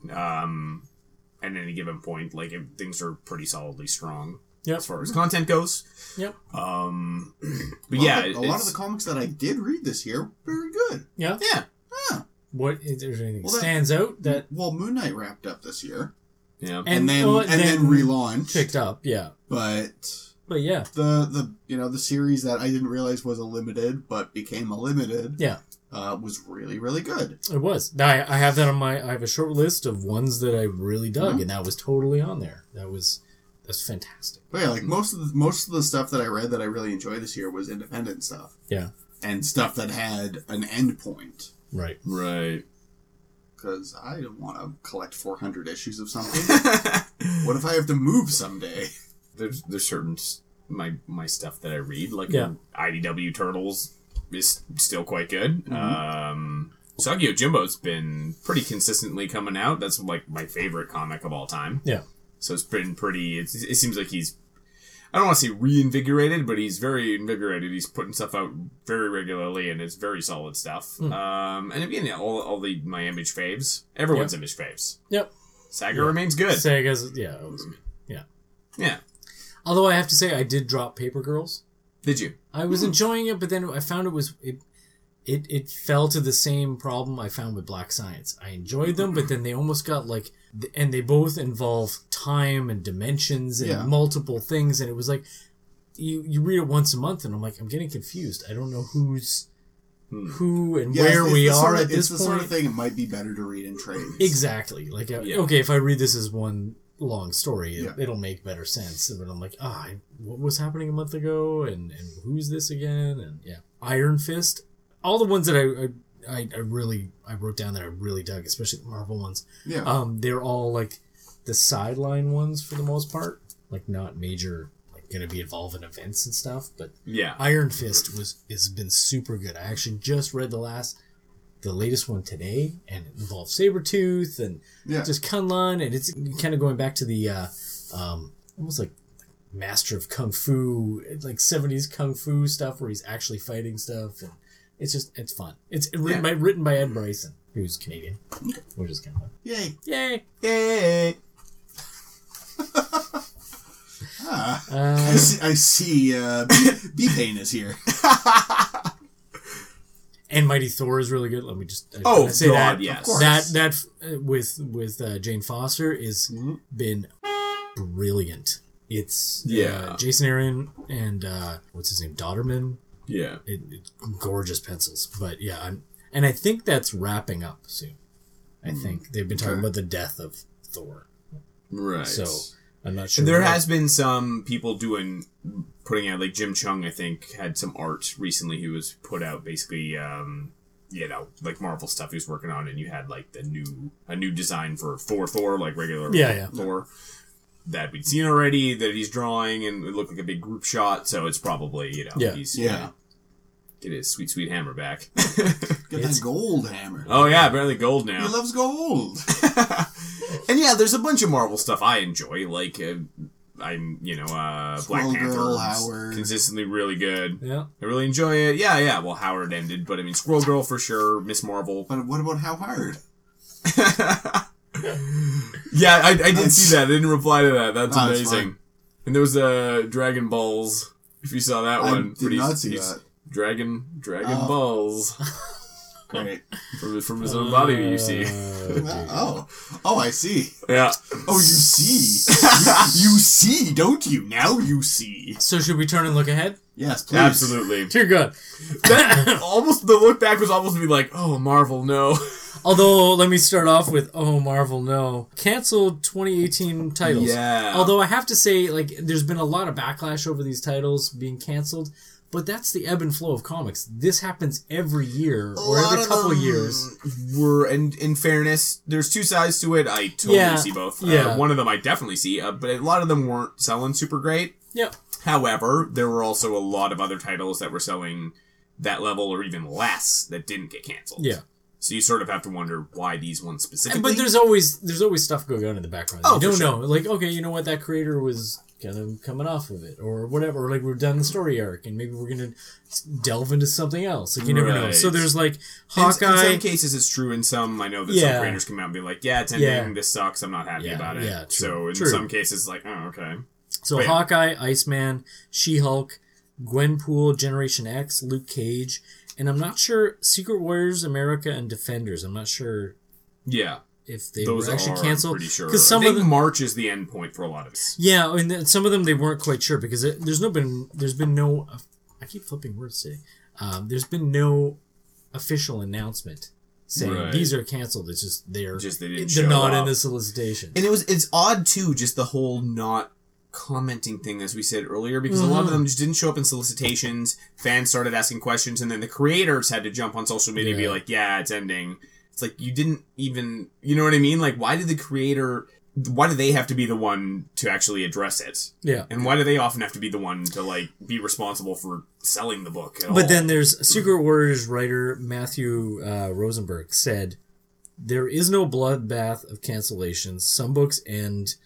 Um, at any given point, like, if things are pretty solidly strong Yep. as far as content goes. Yep. Um, but A lot yeah, of- a lot of it's- the comics that I did read this year, very good. Yeah. yeah, Yeah. What is there anything Well, that- stands out that Well, Moon Knight wrapped up this year, yeah. And- and, then oh, and then then relaunched. picked up? Yeah. But But yeah. the the you know the series that I didn't realize was a limited but became a limited Yeah. uh, was really really good. It was. I, I have that on my. I have a short list of ones that I really dug, Mhm. and that was totally on there. That was that's fantastic. But yeah, like most of the most of the stuff that I read that I really enjoyed this year was independent stuff Yeah. and stuff that had an end point. Right. Right. Because I don't want to collect four hundred issues of something. What if I have to move someday? There's there's certain s- my my stuff that I read, like Yeah. I D W Turtles is still quite good. Mm-hmm. Um, Sagio Jimbo's been pretty consistently coming out. That's like my favorite comic of all time. Yeah. So it's been pretty. It's, it seems like he's. I don't want to say reinvigorated, but he's very invigorated. He's putting stuff out very regularly, and it's very solid stuff. Hmm. Um, and again, yeah, all all the my image faves, everyone's Yep. image faves. Yep. Saga remains good. Sega's. Yeah. It was good. Yeah. Yeah. Although I have to say, I did drop Paper Girls. Did you? I was enjoying it, but then I found it was it, it it fell to the same problem I found with Black Science. I enjoyed them, but then they almost got like, and they both involve time and dimensions and Yeah. multiple things, and it was like, you you read it once a month, and I'm like, I'm getting confused. I don't know who's who and Yeah, where it's- we it's the are sort of- at this it's the point. sort of thing it might be better to read in trades. Exactly. Like, uh, Yeah. okay, if I read this as one long story, it, Yeah. it'll make better sense. But I'm like, ah, I what was happening a month ago, and, and who's this again? And yeah, Iron Fist. All the ones that I, I I really I wrote down that I really dug, especially the Marvel ones. Yeah. Um, they're all like the sideline ones for the most part, like not major, like going to be involved in events and stuff. But Yeah. Iron Fist was has been super good. I actually just read the last, the latest one today, and it involves Sabretooth and Yeah. just Kunlun, and it's kind of going back to the uh, um, almost like Master of Kung Fu, like seventies Kung Fu stuff where he's actually fighting stuff, and it's just it's fun. It's written by written by Ed Bryson, who's Canadian, which is kind of fun. Yay. Yay! Yay. Ah. I Uh, see, I see uh, B- B-Pain is here. and Mighty Thor is really good. Let me just uh, Oh, say God, that. yes. Of course. That that uh, with with uh, Jane Foster is Mm-hmm. been brilliant. It's Yeah. uh, Jason Aaron and uh, what's his name, Dodderman. Yeah. It, it, gorgeous pencils, but yeah, I'm, and I think that's wrapping up soon. I think they've been talking Okay. about the death of Thor, Right. so I'm not sure. And there what- has been some people doing, putting out, like Jim Chung, I think, had some art recently he was put out, basically, um, you know, like Marvel stuff he was working on, and you had, like, the new, a new design for Thor Thor, like regular Yeah, yeah. Thor, that we'd seen already, that he's drawing, and it looked like a big group shot, so it's probably, you know, Yeah. he's, Yeah. you know, get his sweet, sweet hammer back. Get that gold hammer. Oh, yeah, apparently gold now. He loves gold. And yeah, there's a bunch of Marvel stuff I enjoy, like uh, I'm, you know, uh, Black Squirrel Panther, Girl, is Howard. consistently really good. Yeah, I really enjoy it. Yeah, yeah. Well, Howard ended, but I mean, Squirrel Girl for sure. Miss Marvel. But what about How Hard? Yeah, I, I did That's- see that. I didn't reply to that. That's Oh, that's amazing. fine. And there was uh, Dragon Balls. If you saw that I one, did but he's- not see he's that. Dragon, Dragon Oh. Balls Great. from from his own body. You see, Oh. Oh, I see. yeah. Oh, you see. you, you see, don't you? Now you see. so should we turn and look ahead? Yes, please. Absolutely. Dear God, That, almost the look back was almost to be like, oh, Marvel, no. Although, let me start off with, oh, Marvel, no. Canceled twenty eighteen titles. Yeah. Although I have to say, like, there's been a lot of backlash over these titles being canceled, but that's the ebb and flow of comics. This happens every year, or lot every of couple them years. Were, and in fairness, there's two sides to it. I totally Yeah, see both. yeah. Uh, one of them I definitely see, uh, but a lot of them weren't selling super great. Yep. However, there were also a lot of other titles that were selling that level or even less that didn't get canceled. Yeah. So you sort of have to wonder why these ones specifically. But there's always there's always stuff going on in the background. Oh, you don't for sure. know. Like, okay, you know what, that creator was kind of coming off of it, or whatever. Or like, we've done the story arc, and maybe we're gonna delve into something else. Like, you never know. Right. So there's like In- Hawkeye. In, some cases, it's true. In some, I know that Yeah. some creators come out and be like, "Yeah, it's ending. Yeah. This sucks. I'm not happy Yeah, about it." yeah, true, so in true. some cases, like, "Oh, okay." So But yeah. Hawkeye, Iceman, She-Hulk, Gwenpool, Generation X, Luke Cage, and I'm not sure Secret Warriors, America, and Defenders. I'm not sure Yeah, if they those were actually are canceled. pretty sure. Because some I of think them, March is the end point for a lot of this. yeah, and then some of them they weren't quite sure because it, there's no been there's been no. I keep flipping words today. Um, there's been no official announcement saying Right. these are canceled. It's just they're Just they didn't they're show not in up. the solicitation. And it was it's odd too, just the whole not commenting thing, as we said earlier, because a lot of Mhm. them just didn't show up in solicitations. Fans started asking questions, and then the creators had to jump on social media and be Yeah. like, "Yeah, it's ending." It's like you didn't even, you know what I mean? Like, why did the creator? Why do they have to be the one to actually address it? Yeah. And why do they often have to be the one to like be responsible for selling the book? At all? But then there's Secret Warriors writer Matthew uh, Rosenberg said, there is no bloodbath of cancellations. Some books end,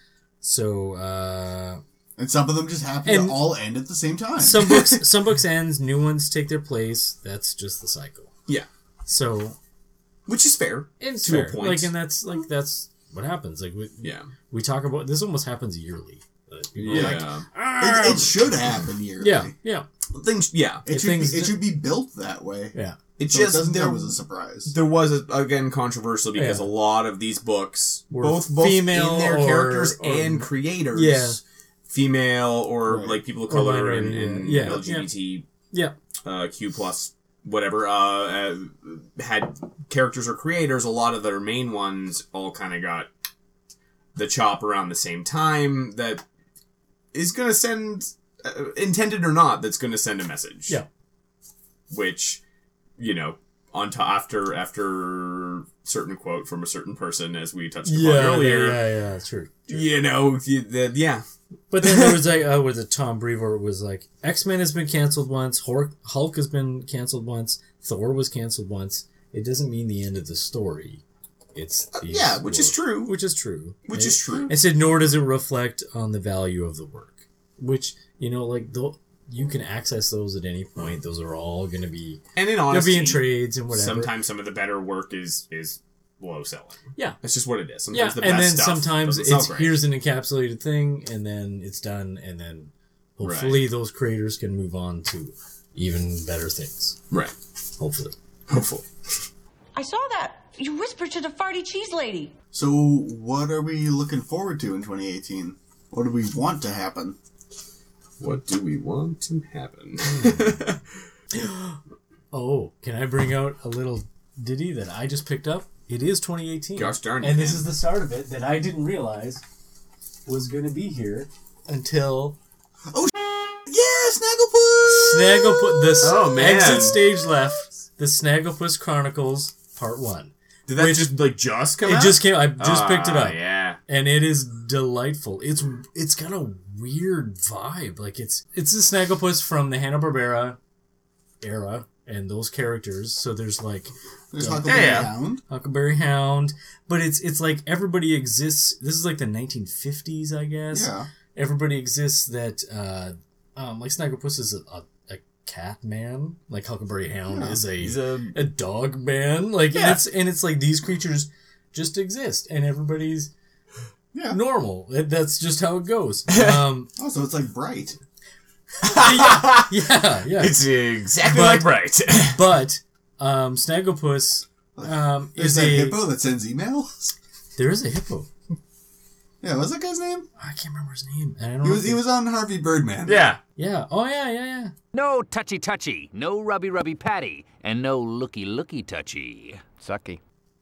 so uh, And some of them just happen And- to all end at the same time. some books some books ends, new ones take their place. That's just the cycle. yeah, So which is fair it's to fair. a point. Like, and that's like that's what happens. Like we yeah, we talk about this almost happens yearly. Like, people are like, yeah, "Ah!" it, it should happen yearly. yeah, yeah, things. Yeah, It If should, be, things it di- should be built that way. yeah. it So it just doesn't there come as a surprise. There was a, again controversial because Yeah. a lot of these books, Were both both female in their or- characters or- and creators, Yeah. female or Right. like people of Or color and, minority, and yeah. L G B T Yeah. uh, Q plus whatever uh, uh, had characters or creators. A lot of their main ones all kind of got the chop around the same time. That is going to send, uh, intended or not, that's going to send a message. Yeah. Which, you know, on to after after certain quote from a certain person, as we touched upon Yeah, earlier. yeah, yeah, yeah, true. You know, the, the, yeah, But then there was like, uh, with a Tom Brevoort it was like, X-Men has been canceled once, Hulk, Hulk has been canceled once, Thor was canceled once. It doesn't mean the end of the story. It's the yeah, which is work. true. Which is true. Which It- is true. It said, nor does it reflect on the value of the work. Which, you know, like, the, you can access those at any point. Those are all going to be, And in they'll honesty, be in trades and whatever. sometimes some of the better work is is low selling. Yeah. That's just what it is. Sometimes Yeah, the and best then stuff sometimes doesn't sell it's great. here's an encapsulated thing, and then it's done, and then hopefully those creators can move on to even better things. right. Hopefully. Hopefully. I saw that. You whispered to the farty cheese lady. So, what are we looking forward to in twenty eighteen? What do we want to happen? What do we want to happen? Oh, can I bring out a little ditty that I just picked up? It is twenty eighteen. Gosh darn it, And this man. is the start of it that I didn't realize was going to be here until Yeah, Snagglepuss! Snagglepuss. This Oh, man. exit stage left. The Snagglepuss Chronicles Part One. Did that Which- just like just come It out? just came. I just picked it Ah, up. Yeah. And it is delightful. It's it's got a weird vibe. Like it's it's the Snagglepuss from the Hanna-Barbera era and those characters. So there's like There's Yeah. Huckleberry Yeah. Hound. Huckleberry Hound, but it's it's like everybody exists. This is like the nineteen fifties, I guess. Yeah. Everybody exists that uh, um, like Snagglepuss is a, a, a cat man. Like Huckleberry Hound Yeah. is a He's a a dog man. Like and Yeah. it's and it's like these creatures just exist and everybody's Yeah. normal. It- That's just how it goes. Um, Oh, so it's like Bright. yeah, yeah, yeah. It's exactly But- like Bright. But um, Snagglepuss um, There's is that a hippo that sends emails. there is a hippo. Yeah, what's that guy's name? I can't remember his name. And I don't He know was if he was on Harvey Birdman. yeah. Yeah. Oh yeah, yeah, yeah. No touchy touchy, no rubby rubby patty, and no looky looky touchy. Sucky.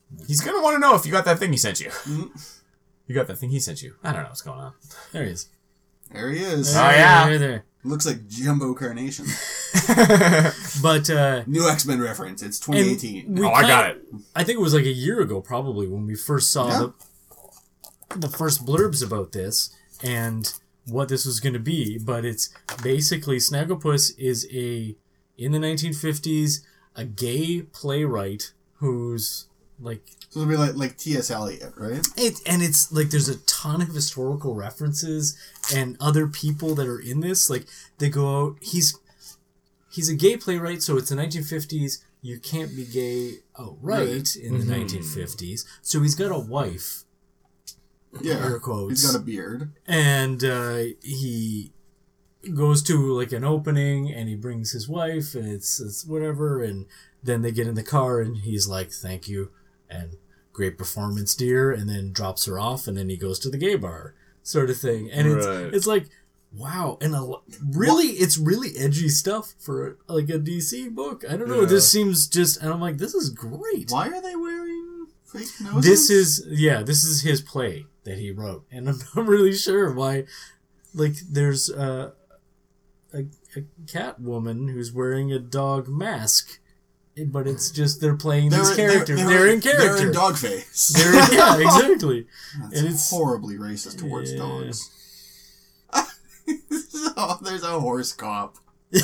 He's gonna want to know if you got that thing he sent you. You got that thing he sent you. I don't know what's going on. There he is. There he is. Oh, yeah. There, there. Looks like Jumbo Carnation. But uh, New X-Men reference. It's twenty eighteen. we Oh, I got kinda- it. I think it was like a year ago, probably, when we first saw Yeah. the the first blurbs about this and what this was going to be. But it's basically Snagglepuss is a in the nineteen fifties a gay playwright who's like. So it'll be like like T S Eliot, right? It, and it's like there's a ton of historical references and other people that are in this. Like they go out. He's he's a gay playwright, so it's the nineteen fifties. You can't be gay outright Right. in the nineteen fifties. So he's got a wife, Yeah. air quotes, He's got a beard. and uh, he goes to like an opening, and he brings his wife, and it's it's whatever, and then they get in the car, and he's like, "Thank you," and great performance, dear, and then drops her off, and then he goes to the gay bar, sort of thing. And it's Right. it's like, wow, and a, lo- really, it's really edgy stuff for like a D C book. I don't know. Yeah. This seems just, and I'm like, this is great. Why are they wearing fake noses? This is yeah, this is his play that he wrote, and I'm not really sure why. Like, there's uh, a a cat woman who's wearing a dog mask. But it's just they're playing these characters. They're, they're in character. They're in dog face. They're in- yeah, exactly. That's And it's horribly racist towards Yeah. dogs. Oh, there's a horse cop.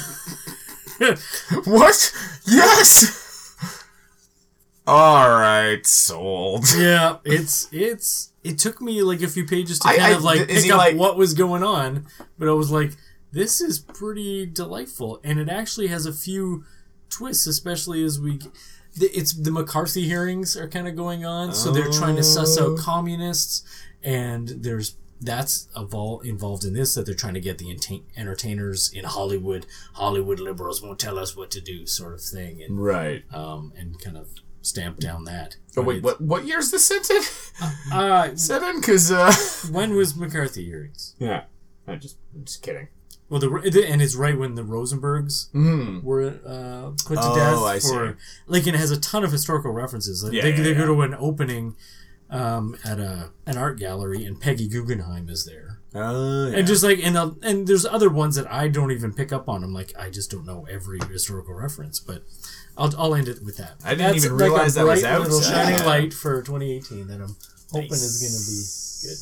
What? Yes! Alright, sold. yeah. It's it's it took me like a few pages to I- kind I- of like is pick he up like- what was going on, but I was like, this is pretty delightful, and it actually has a few twists, especially as we. It's the McCarthy hearings are kind of going on, so they're trying to suss out communists, and there's that's evol- involved in this that they're trying to get the enta- entertainers in Hollywood. Hollywood liberals won't tell us what to do, sort of thing, and Right. um, and kind of stamp down that. Oh, wait, what what year's this set in? Uh, set in? Because, uh... when was McCarthy hearings? Yeah. I'm just, I'm just kidding. Well, the and it's right when the Rosenbergs Mm. were uh, put to Oh, death. I for, see. Like, it has a ton of historical references. Like, Yeah, they yeah, they yeah. go to an opening um, at a an art gallery, and Peggy Guggenheim is there. Oh, yeah. And just like and uh, and there's other ones that I don't even pick up on. I'm like, I just don't know every historical reference, but I'll I'll end it with that. I didn't That's even like realize a that was bright out. little shining Yeah. light for twenty eighteen that I'm hoping is going to be good.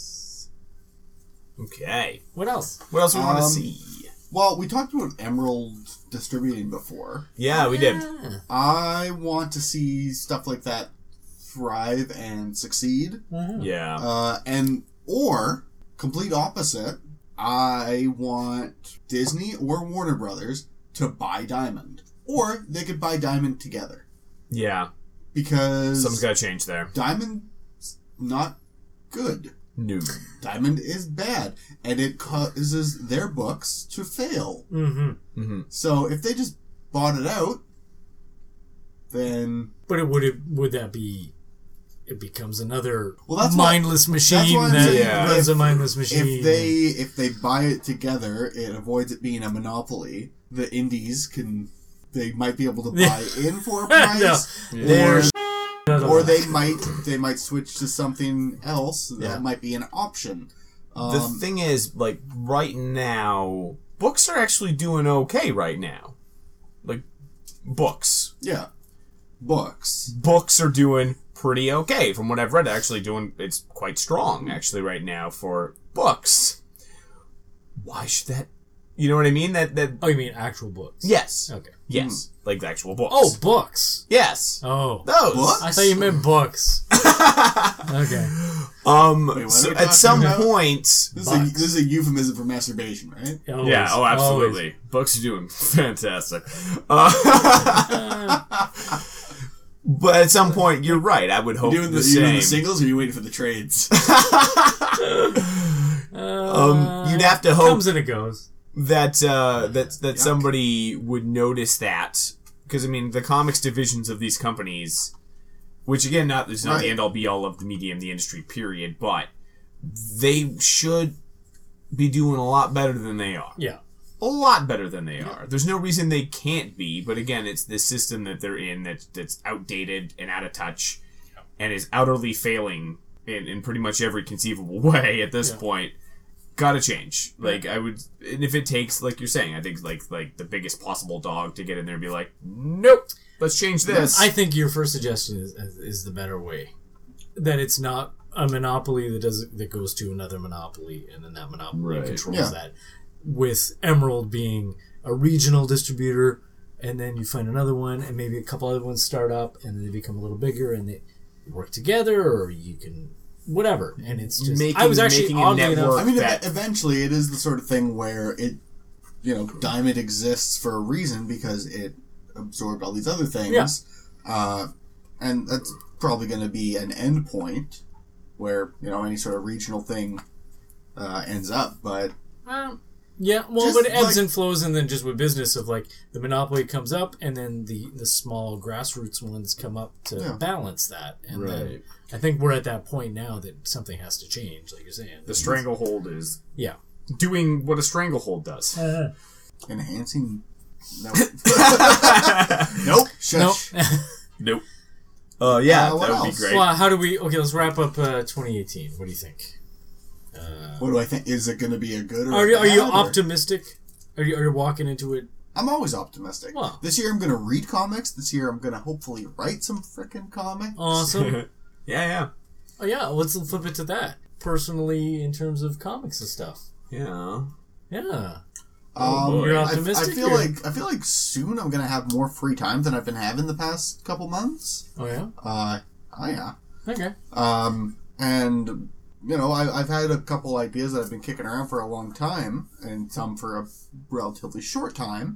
Okay. What else? What else we want to Um, see? Well, we talked about Emerald distributing before. Yeah, we did. Yeah. I want to see stuff like that thrive and succeed. Yeah. Uh, and, or, complete opposite, I want Disney or Warner Brothers to buy Diamond. Or they could buy Diamond together. Yeah. Because Something's got to change there. Diamond's not good. No. Diamond is bad. And it causes their books to fail. Mm-hmm. Mm-hmm. So if they just bought it out, then... But it would it would that be? It becomes another Well, that's mindless what, machine that's what I'm that saying. Yeah. runs a If- mindless machine. If they if they buy it together, it avoids it being a monopoly. The indies can they might be able to buy in for a price, No. or, There's- or they might they might switch to something else that Yeah. might be an option. Um, The thing is, like, right now, books are actually doing okay right now. Like, books. yeah, books. Books are doing pretty okay. From what I've read, actually doing, it's quite strong, actually, right now for books. Why should that, you know what I mean? That, that, Oh, you mean actual books? yes. Okay. Yes. Like the actual books. Oh, books. yes. Oh, Those. Books? I thought you meant books. Okay. Um, Wait, what are so we at talking some about? point, This is, a, this is a euphemism for masturbation, right? Always, yeah, oh, always. absolutely. Books are doing fantastic. Uh, but at some point, you're right. I would hope You doing the, the, you doing same. the singles, or are you waiting for the trades? um, you'd have to hope Comes and it goes. that uh, that that somebody would notice that, because I mean, the comics divisions of these companies, which again, not is not the Right. end all be all of the medium, the industry, period, but they should be doing a lot better than they are. Yeah. A lot better than they are. There's no reason they can't be, but again, it's this system that they're in that's that's outdated and out of touch, and is utterly failing in, in pretty much every conceivable way at this Yeah. point, gotta change. Like, I would... And if it takes, like you're saying, I think, like, like the biggest possible dog to get in there and be like, nope, let's change this. I think your first suggestion is, is the better way. That it's not a monopoly that does that goes to another monopoly, and then that monopoly Right. controls Yeah. that. With Emerald being a regional distributor, and then you find another one, and maybe a couple other ones start up, and then they become a little bigger, and they work together, or you can whatever. And it's just Making- I was actually making a oddly network. enough. I mean, that- ev- eventually, it is the sort of thing where it, you know, Diamond exists for a reason because it absorbed all these other things. Yeah. Uh, and that's probably going to be an end point where, you know, any sort of regional thing uh, ends up. But Um, yeah, well, Just but it ebbs like- and flows, and then just with business of like the monopoly comes up, and then the the small grassroots ones come up to Yeah. balance that. And then Right. I think we're at that point now that something has to change, like you're saying. The stranglehold is Yeah. doing what a stranglehold does. enhancing... Nope. nope. Shush. Nope. Nope. Uh, yeah, Uh, what that would else? be great. Well, how do we? Okay, let's wrap up uh, twenty eighteen. What do you think? Uh, What do I think? Is it going to be a good or are a you are you bad, or- optimistic? Are you are you walking into it? I'm always optimistic. Wow. This year I'm going to read comics. This year I'm going to hopefully write some frickin' comics. Awesome. yeah, yeah. Oh yeah, let's flip it to that. Personally, in terms of comics and stuff. Yeah. Yeah. Um, boy. You're I- optimistic. I, feel or- like I feel like soon I'm gonna have more free time than I've been having the past couple months. Oh yeah. Uh, oh yeah. Okay. Um, and you know I, I've had a couple ideas that I've been kicking around for a long time, and some for a relatively short time.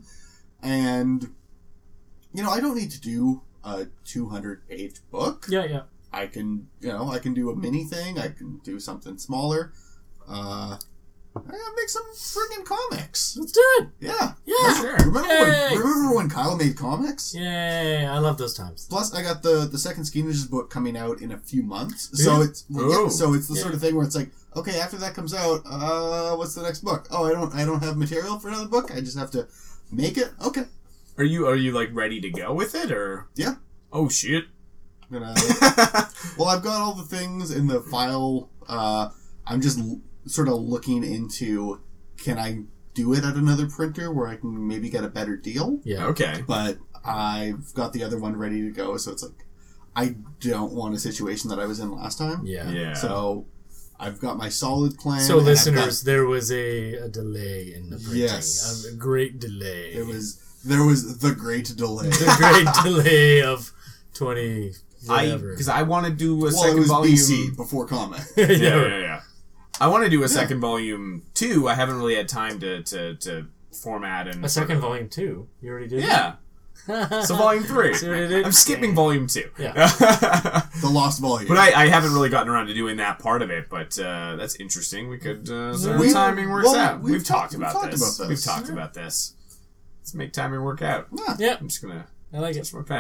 And you know I don't need to do a two hundred page book. Yeah, yeah. I can you know I can do a mini thing. I can do something smaller. Uh. Yeah, make some friggin' comics. Let's do it. Yeah. Yeah, Remember, sure. remember, Yay. when, remember when Kyle made comics? Yay! I love those times. Plus, I got the the second Ski Ninjas book coming out in a few months. Do So you? it's well, yeah, Oh. so it's the Yeah. sort of thing where it's like, okay, after that comes out, uh, what's the next book? Oh, I don't I don't have material for another book. I just have to make it. Okay. Are you are you like ready to go with it or? Yeah. Oh shit. I'm gonna, well, I've got all the things in the file. Uh, I'm just l- sort of looking into. Can I do it at another printer where I can maybe get a better deal? Yeah. Okay. But I've got the other one ready to go, so it's like I don't want a situation that I was in last time. Yeah. Yeah. So I've got my solid plan. So, and I've listeners, got- there was a, a delay in the printing. Yes. A great delay. there was there was the great delay. the great delay of twenty. I Whatever. because I want to do a well, it second was volume. B C before comic. Yeah, yeah, yeah. I want to do a Yeah. second volume too. I haven't really had time to to, to format and A second volume two. You already did. Yeah. that? So volume three. See what I did? I'm skipping volume two. Yeah. The lost volume. But I, I haven't really gotten around to doing that part of it, but uh, that's interesting. We could, uh, so We- the timing works well, out. we've We've, talked- talked, we've about, talked this. about We've this. talked Yeah. about this. Let's make timing work out. yeah. Yeah. I'm just gonna I like it. touch my pen.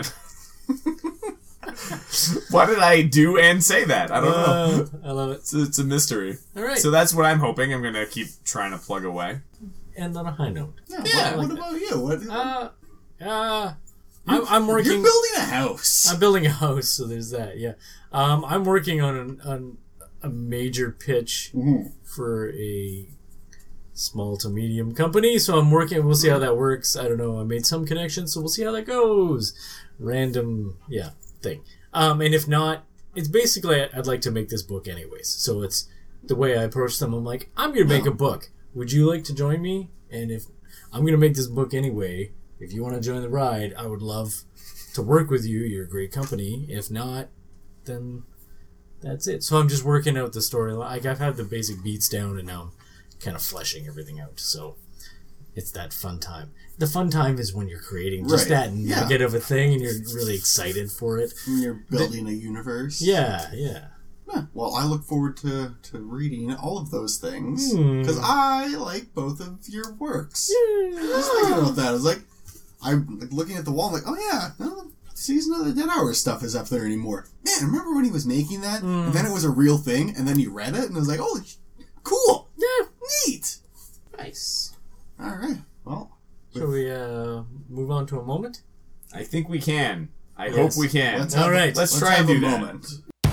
Why did I do and say that? I don't know. Uh, I love it. It's, it's a mystery. All right. So that's what I'm hoping. I'm gonna keep trying to plug away. End on a high note. Yeah. Yeah. What, what about you? What, Uh, uh, I'm, I'm working. You're building a house. I'm building a house, so there's that. Yeah. Um, I'm working on an, on a major pitch Mhm. for a small to medium company. So I'm working. We'll see how that works. I don't know. I made some connections, so we'll see how that goes. Random, yeah, thing. Um, and if not, it's basically I'd like to make this book anyways. So it's the way I approach them. I'm like, I'm gonna make a book. Would you like to join me? And if I'm gonna make this book anyway, if you want to join the ride, I would love to work with you. You're a great company. If not, then that's it. So I'm just working out the story. Like I've had the basic beats down, and now I'm kind of fleshing everything out. So it's that fun time. The fun time is when you're creating just Right. that Yeah. nugget of a thing, and you're really excited for it. You're building a universe. Yeah, yeah. Yeah, well, I look forward to, to reading all of those things Hmm. because I like both of your works. I was thinking about that. I was like, I'm like, looking at the wall, I'm like, oh yeah, none of the Season of the Dead Hours stuff is up there anymore. Man, remember when he was making that? And then it was a real thing, and then you read it, and I was like, oh, cool, Yeah. neat. Nice. All right, well, Shall we uh, move on to a moment? I think we can. I Yes. hope we can. let's All have, right. Let's let's try have and a do that. moment.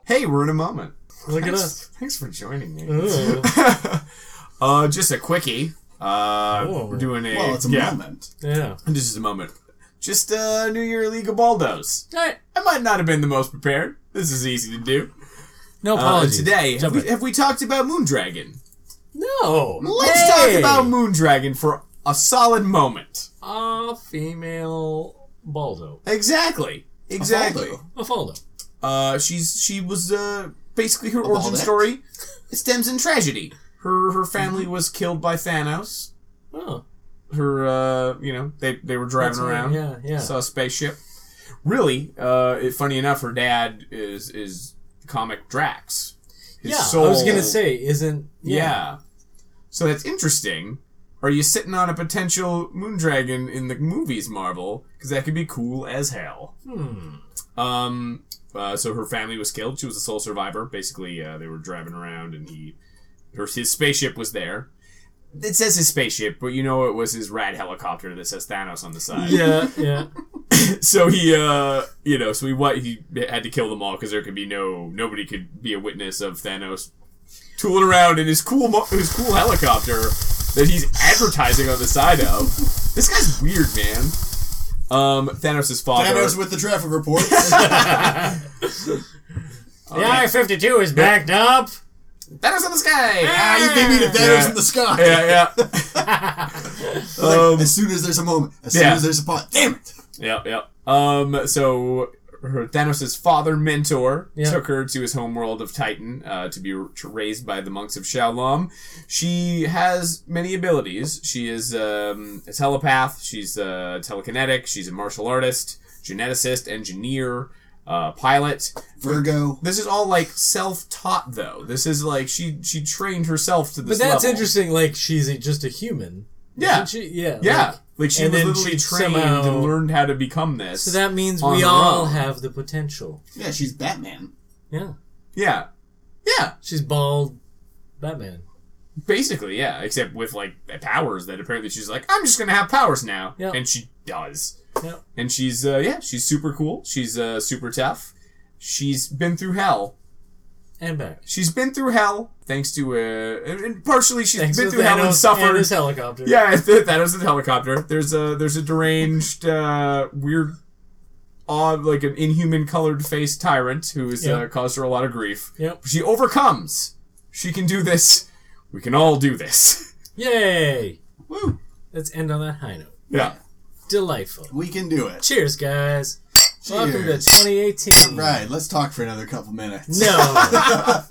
Hey, we're in a moment. Look at Thanks- us. Thanks for joining me. Ooh. uh, just a quickie. Uh, Oh. we're doing a Well, it's a yeah, moment. Yeah. This is a moment. Just a New Year League of Baldos. Alright. I might not have been the most prepared. This is easy to do. No Uh, apologies. today, have Jump we, in. have we talked about Moondragon? No. Let's Hey! talk about Moondragon for a solid moment. A female Baldo. Exactly. Exactly. Baldo. A Faldo. Uh, she's she was uh basically her A origin Baldeck? story stems in tragedy. Her her family was killed by Thanos. Oh. Her uh you know they they were driving That's right, around. yeah, yeah. Saw a spaceship. Really, uh, it, funny enough, her dad is is comic Drax. His Yeah, soul- I was gonna say, isn't... Yeah. So that's interesting. Are you sitting on a potential Moondragon in the movies, Marvel? Because that could be cool as hell. Hmm. Um. Uh, so her family was killed. She was a sole survivor. Basically, uh, they were driving around, and he, her, his spaceship was there. It says his spaceship, but you know it was his rad helicopter that says Thanos on the side. Yeah, yeah. So he, uh, you know, so he what he had to kill them all because there could be no nobody could be a witness of Thanos tooling around in his cool mo- his cool helicopter that he's advertising on the side of. This guy's weird, man. Um, Thanos' father. Thanos with the traffic report. The I fifty-two is backed up. Thanos in the sky. ah, you gave me the Thanos Yeah. in the sky. Yeah, yeah. Like, Um, as soon as there's a moment, as soon yeah. as there's a pot, damn it. Yep, yep. Um, so her Thanos' father mentor Yeah. took her to his homeworld of Titan uh, to be r- raised by the monks of Shaolom. She has many abilities. She is um, a telepath. She's a telekinetic. She's a martial artist, geneticist, engineer, uh, pilot. Virgo. This is all like self-taught, though. This is like she she trained herself to But this that's level. interesting, like, she's a, just a human. Yeah. Isn't she? Yeah. Yeah, like- like, she and was then literally she trained somehow- and learned how to become this. So that means on we her all own. have the potential. Yeah, she's Batman. Yeah. Yeah, yeah. She's bald Batman. Basically, yeah, except with like powers that apparently she's like, I'm just gonna have powers now, Yeah. and she does. Yeah. And she's uh, yeah, she's super cool. She's uh, super tough. She's been through hell. And back. She's been through hell thanks to uh, and and partially she's Thanks been to through hell and Thanos suffered. and his helicopter. Yeah, that was the helicopter. There's a there's a deranged, uh, weird, odd, like an inhuman colored face tyrant who has uh, Yep. caused her a lot of grief. Yep. She overcomes. She can do this. We can all do this. Yay! Woo. Let's end on that high note. Yeah. Delightful. We can do it. Cheers, guys. Welcome to Cheers. twenty eighteen. Right, let's talk for another couple minutes. No.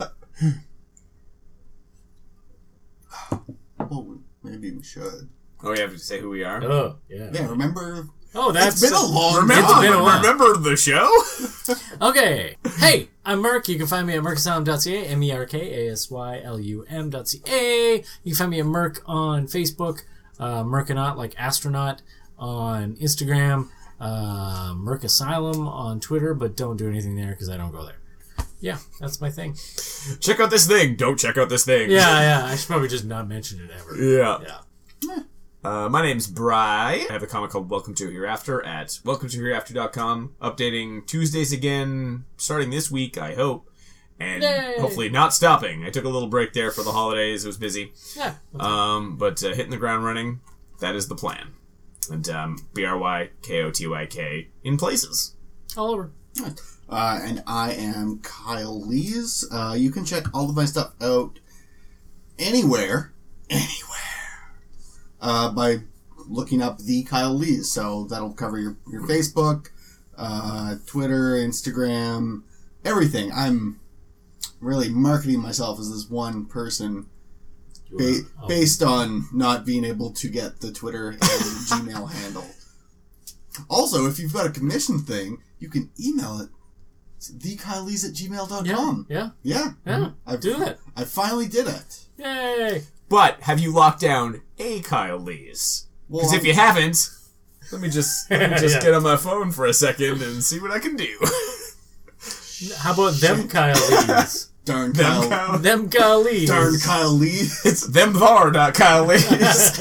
Well, maybe we should. Oh, we have to say who we are. Oh, yeah. Yeah, remember? Oh, that's It's been a long Remember, It's been a time. while. remember the show? Okay. Hey, I'm Merk. You can find me at merk asylum dot c a, M E R K A S Y L U M dot C A. You can find me at Merk on Facebook, uh, Merkanaut, like astronaut, on Instagram, uh, Merk Asylum on Twitter, but don't do anything there because I don't go there. Yeah, that's my thing. Check out this thing. Don't check out this thing. Yeah, yeah. I should probably just not mention it ever. Yeah. Yeah. Uh, my name's Bry. I have a comic called Welcome to Hereafter at welcome to hereafter dot com. Updating Tuesdays again, starting this week, I hope. And Yay. hopefully not stopping. I took a little break there for the holidays. It was busy. Yeah. Um, but uh, hitting the ground running, that is the plan. And um, B R Y K O T Y K in places. All over. Uh, and I am Kyle Lees. Uh, you can check all of my stuff out anywhere, anywhere, uh, by looking up the Kyle Lees. So that'll cover your, your Facebook, uh, Twitter, Instagram, everything. I'm really marketing myself as this one person ba- based on not being able to get the Twitter and Gmail handle. Also, if you've got a commission thing, you can email it. It's the Kyle Lees at gmail dot com. Yeah. Yeah. Yeah. I've, Do that. I finally did it. Yay. But have you locked down a Kyle Lees? Well, Because if you haven't, let me just let me just Yeah. get on my phone for a second and see what I can do. How about them Kyle Lees? Darn Them Kyle. Kyle- them Kyle Lees. Darn Kyle Lee. It's them thar, not Kyle Lees.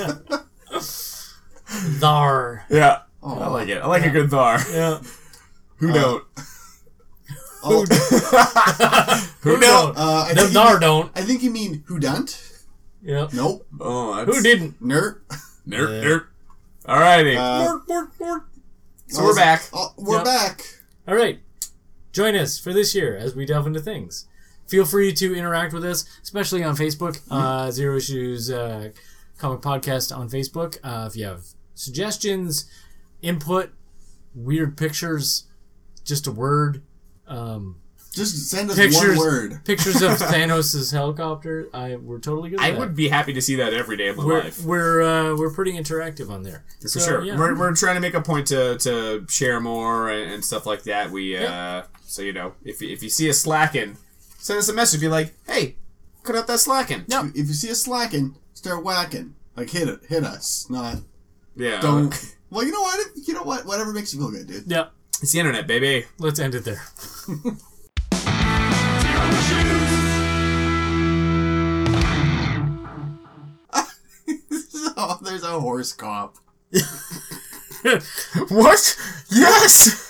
Thar. Yeah. Oh, I like it. I like a good thar. Yeah. Who Uh, don't? Oh, Who don't? uh, I Them think you dar mean- don't. I think you mean who don't? Yep. Nope. Oh, that's... Who didn't? Nerd. Nerd, Yeah. nerd. Alrighty. Uh, Bork, bork, bork. So we're back. Oh, we're Yep. back. All right. Join us for this year as we delve into things. Feel free to interact with us, especially on Facebook. Uh, Zero Issues uh, Comic Podcast on Facebook. Uh, if you have suggestions, input, weird pictures, just a word. Um, Just send us pictures, one word. pictures of Thanos' helicopter. I we're totally good. With I that. would be happy to see that every day of my We're life. we're uh, we're pretty interactive on there. For So, sure. yeah. We're, we're trying to make a point to, to share more and, and stuff like that. We uh, Yeah. So, you know, if, if you see us slacking, send us a message. Be like, hey, cut out that slacking. Yep. If you see us slacking, start whacking. Like hit it, hit us, not Yeah. don't. Well, you know what? You know what? Whatever makes you feel good, dude. Yep. It's the internet, baby. Let's end it there. Oh, there's a horse cop. What? Yes!